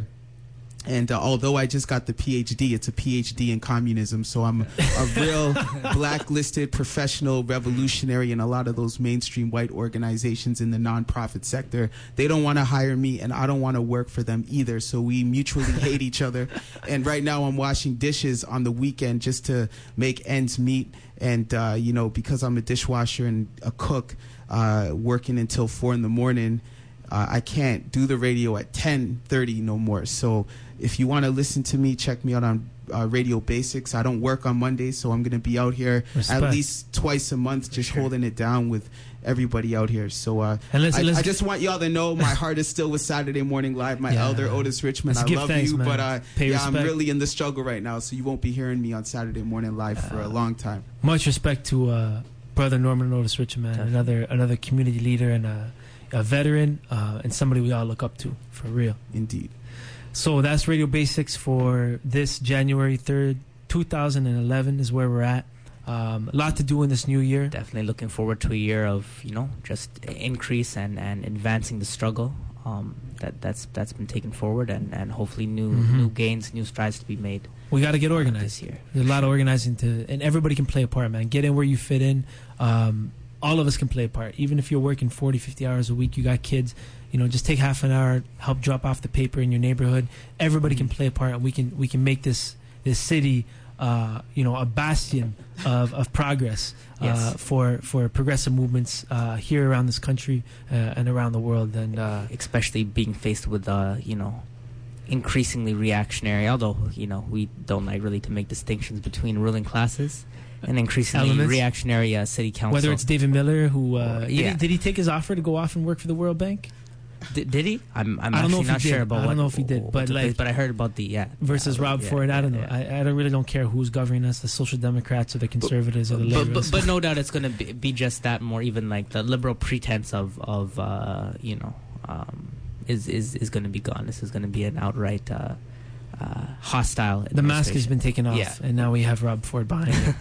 Speaker 7: And uh, although I just got the P H D, it's a P H D in communism. So I'm a real blacklisted professional revolutionary, and a lot of those mainstream white organizations in the nonprofit sector, they don't want to hire me, and I don't want to work for them either. So we mutually hate each other. And right now I'm washing dishes on the weekend just to make ends meet. And, uh, you know, because I'm a dishwasher and a cook, uh, working until four in the morning, uh, I can't do the radio at ten thirty no more. So if you want to listen to me, check me out on uh, Radio Basics. I don't work on Mondays, so I'm going to be out here
Speaker 6: Respect.
Speaker 7: at least twice a month, just
Speaker 6: sure.
Speaker 7: holding it down with everybody out here. So uh,
Speaker 6: And let's-
Speaker 7: I,
Speaker 6: let's
Speaker 7: I
Speaker 6: get-
Speaker 7: just want y'all to know my heart is still with Saturday Morning Live. My
Speaker 6: Yeah.
Speaker 7: elder Otis Richmond,
Speaker 6: Let's
Speaker 7: I
Speaker 6: give
Speaker 7: love
Speaker 6: thanks,
Speaker 7: you,
Speaker 6: man.
Speaker 7: but uh,
Speaker 6: Pay
Speaker 7: yeah, I'm
Speaker 6: respect.
Speaker 7: really in the struggle right now, so you won't be hearing me on Saturday Morning Live for a long time.
Speaker 6: Much respect to uh, Brother Norman Otis Richmond, man. Another another community leader and a, a veteran uh, and somebody we all look up to, for real.
Speaker 7: Indeed.
Speaker 6: So that's Radio Basics for this January third, two thousand eleven is where we're at. Um, a lot to do in this new year.
Speaker 8: Definitely looking forward to a year of, you know, just increase and, and advancing the struggle um, that that's that's been taken forward, and, and hopefully new
Speaker 6: Mhm.
Speaker 8: new gains, new strides to be made.
Speaker 6: We got to get
Speaker 8: uh,
Speaker 6: organized
Speaker 8: this year.
Speaker 6: There's a lot of organizing to, and everybody can play a part, man. Get in where you fit in. Um, all of us can play a part. Even if you're working forty, fifty hours a week, you got kids, you know, just take half an hour, help drop off the paper in your neighborhood. Everybody can play a part, and we can we can make this this city, uh, you know, a bastion of, of progress uh,
Speaker 8: Yes.
Speaker 6: for for progressive movements uh, here around this country uh, and around the world. And uh,
Speaker 8: especially being faced with, uh, you know, increasingly reactionary, although, you know, we don't like really to make distinctions between ruling classes and increasingly
Speaker 6: Elements.
Speaker 8: reactionary uh, city council.
Speaker 6: whether it's David Miller, who uh, did,
Speaker 8: yeah.
Speaker 6: he, did he take his offer to go off and work for the World Bank?
Speaker 8: Did, did he? I'm, I'm
Speaker 6: I don't know
Speaker 8: actually
Speaker 6: if he
Speaker 8: not
Speaker 6: did.
Speaker 8: sure about
Speaker 6: I don't
Speaker 8: what,
Speaker 6: know if he did,
Speaker 8: what
Speaker 6: but
Speaker 8: took
Speaker 6: like-
Speaker 8: place, but I heard about the yeah
Speaker 6: Versus
Speaker 8: yeah,
Speaker 6: Rob
Speaker 8: yeah,
Speaker 6: Ford, I don't know.
Speaker 8: yeah.
Speaker 6: I, I don't really don't care who's governing us, the Social Democrats or the Conservatives or the
Speaker 8: But,
Speaker 6: Laborists.
Speaker 8: but, but no doubt it's going to be, be just that, more even like the liberal pretense of of uh, you know um, is is is going to be gone. This is going to be an outright uh, uh, hostile.
Speaker 6: The mask has
Speaker 8: administration.
Speaker 6: been taken off,
Speaker 8: Yeah.
Speaker 6: and now we have Rob Ford behind it.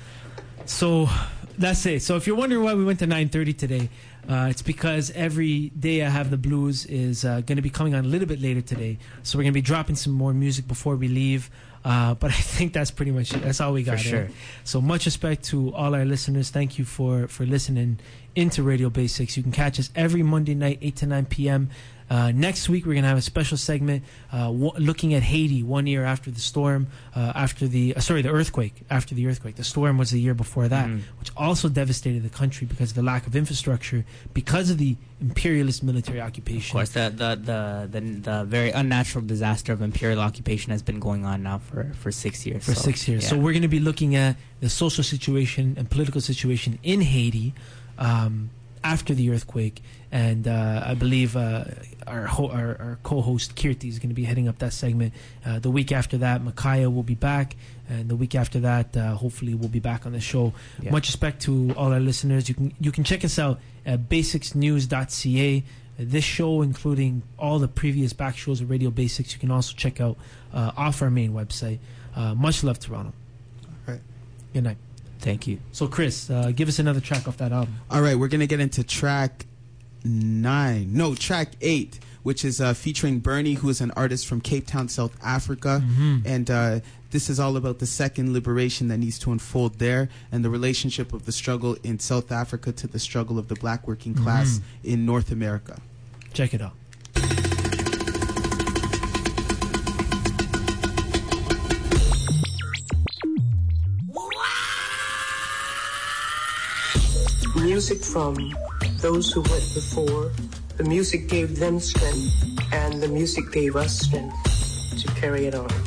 Speaker 6: So that's it. So if you're wondering why we went to nine thirty today, uh, it's because Every Day I Have the Blues is uh, going to be coming on a little bit later today. So we're going to be dropping some more music before we leave. Uh, but I think that's pretty much it. That's all we got.
Speaker 8: For
Speaker 6: eh?
Speaker 8: sure.
Speaker 6: So much respect to all our listeners. Thank you for, for listening into Radio Basics. You can catch us every Monday night, eight to nine p.m. Uh, next week, we're going to have a special segment uh, w- looking at Haiti one year after the storm, uh, after the, uh, sorry, the earthquake, after the earthquake. The storm was the year before that,
Speaker 8: Mhm.
Speaker 6: which also devastated the country because of the lack of infrastructure, because of the imperialist military
Speaker 8: Of
Speaker 6: occupation.
Speaker 8: course, the the, the the the very unnatural disaster of imperial occupation has been going on now for, for six years.
Speaker 6: For
Speaker 8: so,
Speaker 6: six years.
Speaker 8: yeah.
Speaker 6: So we're going to be looking at the social situation and political situation in Haiti um, after the earthquake. And uh, I believe uh, our, ho- our our co-host Kirti is going to be heading up that segment. Uh, the week after that, Micaiah will be back. And the week after that, uh, hopefully we'll be back on the show.
Speaker 8: Yeah.
Speaker 6: Much respect to all our listeners. You can you can check us out at basics news dot c a. This show, including all the previous back shows of Radio Basics, you can also check out uh, off our main website. Uh, much love, Toronto.
Speaker 7: All right.
Speaker 6: Good night.
Speaker 8: Thank you.
Speaker 6: So, Chris, uh, give us another track off that album.
Speaker 7: All right, we're going to get into track nine. No, track eight, which is uh, featuring Bernie, who is an artist from Cape Town, South Africa.
Speaker 6: Mhm.
Speaker 7: And uh, this is all about the second liberation that needs to unfold there and the relationship of the struggle in South Africa to the struggle of the black working class in North America.
Speaker 6: Check it out.
Speaker 11: Music from those who went before. The music gave them strength, and the music gave us strength to carry it on.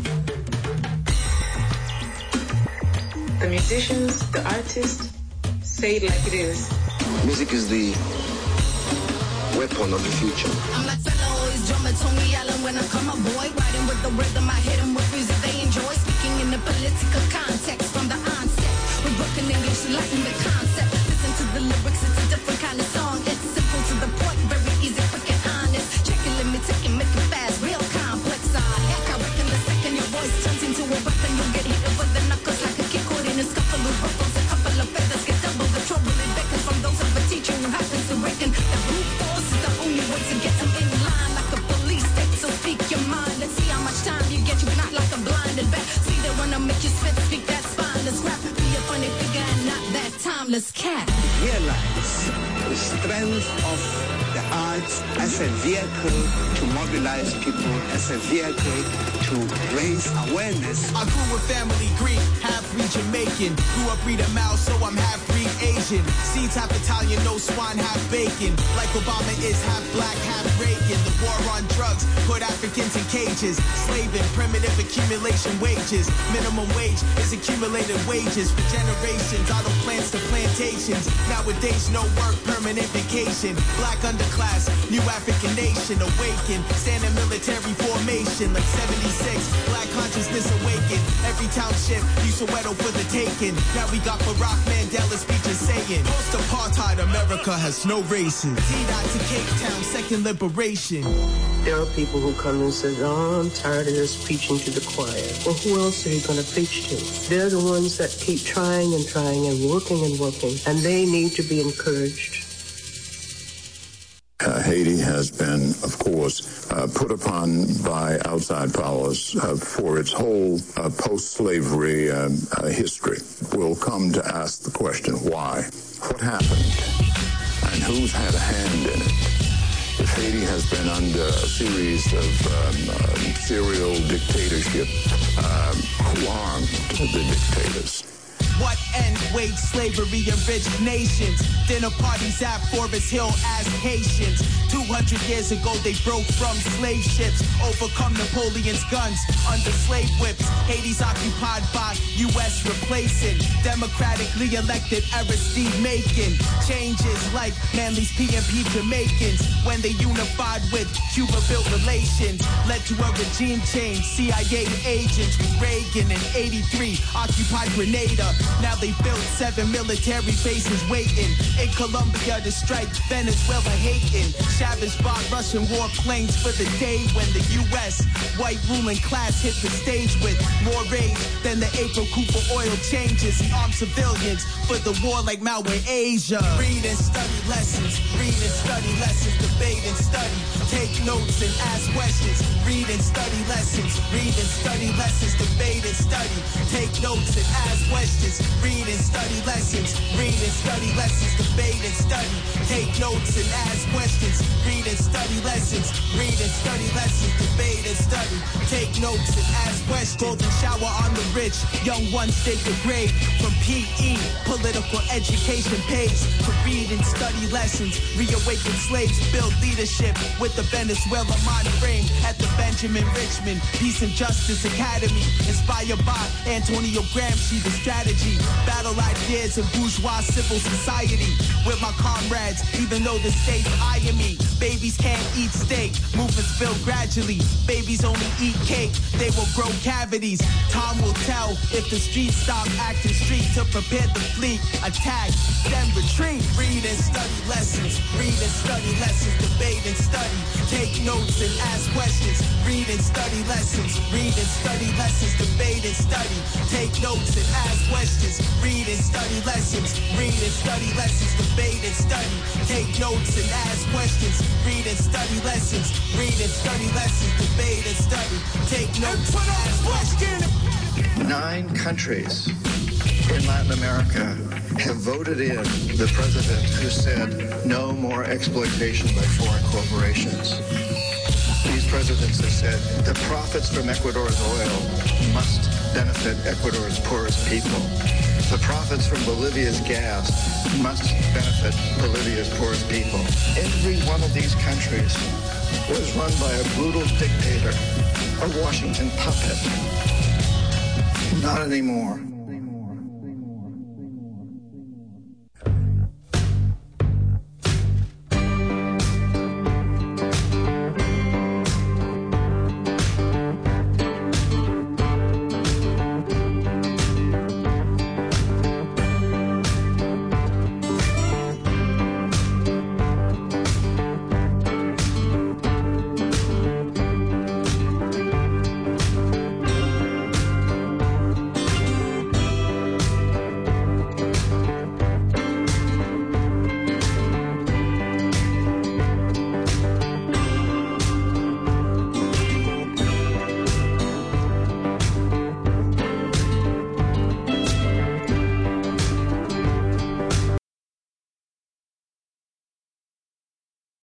Speaker 12: The musicians, the artists, say it like it is.
Speaker 5: Music is the weapon of the future.
Speaker 13: I'm like fellow always drumming Tony Allen when I come a boy. Riding with the rhythm, I hit 'em with music they enjoy. Speaking in the political context from the onset. With broken English, lighten the concept. Listen to the lyrics, it's a different kind of song. It's simple to the point, very easy, quick and honest. Check it, let me take it, make it fast, real complex. I heck, I reckon the second your voice turns into a weapon, you'll get hit with the knuckles like a kid caught in a scuffle of ruffles. A couple of feathers get double the trouble. It beckons from those of a teacher who happens to reckon that brute force is the only way to get them in line. Like a police state, so speak your mind. Let's see how much time you get. You not like a blinded bat. See they wanna make you spit, speak that spineless rap. Be a funny figure and not that timeless cat.
Speaker 14: Realize the strength of the arts as a vehicle to mobilize people, as a vehicle to raise awareness.
Speaker 9: I grew with family Greek, half-breed Jamaican. Grew up reading mouse, so I'm half-breed Asian. Seeds half Italian, no swine, half bacon. Like Obama is half black, half Reagan. The war on drugs put Africans in cages. Slaving, primitive accumulation wages. Minimum wage is accumulated wages for generations. Auto plants to plantations. Nowadays, no work, permanent vacation. Black underclass, new African nation awakened. Stand in military formation like seventy-six. Black consciousness awakened. Every township, use Soweto for the taking. Now we got Barack Mandela's speeches saying, post-apartheid America has no races. T-Dot to Cape Town, second liberation.
Speaker 11: There are people who come and say, oh, I'm tired of this preaching to the choir. Well, who else are you going to preach to? They're the ones that keep trying and trying and working and working, and they need to be encouraged.
Speaker 15: Uh, Haiti has been, of course, uh, put upon by outside powers uh, for its whole uh, post-slavery uh, uh, history. We'll come to ask the question, why? What happened? And who's had a hand in it? If Haiti has been under a series of um, uh, serial dictatorship, um, who armed the dictators?
Speaker 9: What end wage slavery enriched nations? Dinner parties at Forest Hill as Haitians. two hundred years ago they broke from slave ships. Overcome Napoleon's guns under slave whips. Haiti's occupied by U S replacing. Democratically elected Aristide making changes like Manly's P and P Jamaicans. When they unified with Cuba-built relations, led to a regime change. C I A agents with Reagan in eighty-three occupied Grenada. Now they built seven military bases waiting in Colombia to strike Venezuela hating. Chavez bought Russian warplanes for the day when the U S white ruling class hit the stage with more rage than the April Cooper oil changes. He armed civilians for the war like Mao in Asia. Read and study lessons, read and study lessons, debate and study, take notes and ask questions. Read and study lessons, read and study lessons, debate and study, take notes and ask questions. Read and study lessons, read and study lessons, debate and study, take notes and ask questions. Read and study lessons, read and study lessons, debate and study, take notes and ask questions. Golden shower on the rich, young ones take a grade from P E, political education pays to read and study lessons. Reawaken slaves, build leadership with the Venezuela mind frame at the Benjamin Richmond Peace and Justice Academy. Inspired by Antonio Gramsci, the strategy. Battle ideas of bourgeois civil society with my comrades, even though the state's eyeing me. Babies can't eat steak, movements build gradually. Babies only eat cake, they will grow cavities. Time will tell if the streets stop acting street to prepare the fleet. Attack, then retreat. Read and study lessons, read and study lessons, debate and study, take notes and ask questions. Read and study lessons, read and study lessons, debate and study, take notes and ask questions. Read and study lessons, read and study lessons, debate and study, take notes and ask questions. Read and study lessons, read and study lessons, debate and study, take notes and ask questions.
Speaker 16: Nine countries in Latin America have voted in the president who said no more exploitation by foreign corporations. These presidents have said the profits from Ecuador's oil must benefit Ecuador's poorest people. The profits from Bolivia's gas must benefit Bolivia's poorest people. Every one of these countries was run by a brutal dictator, a Washington puppet. Not anymore.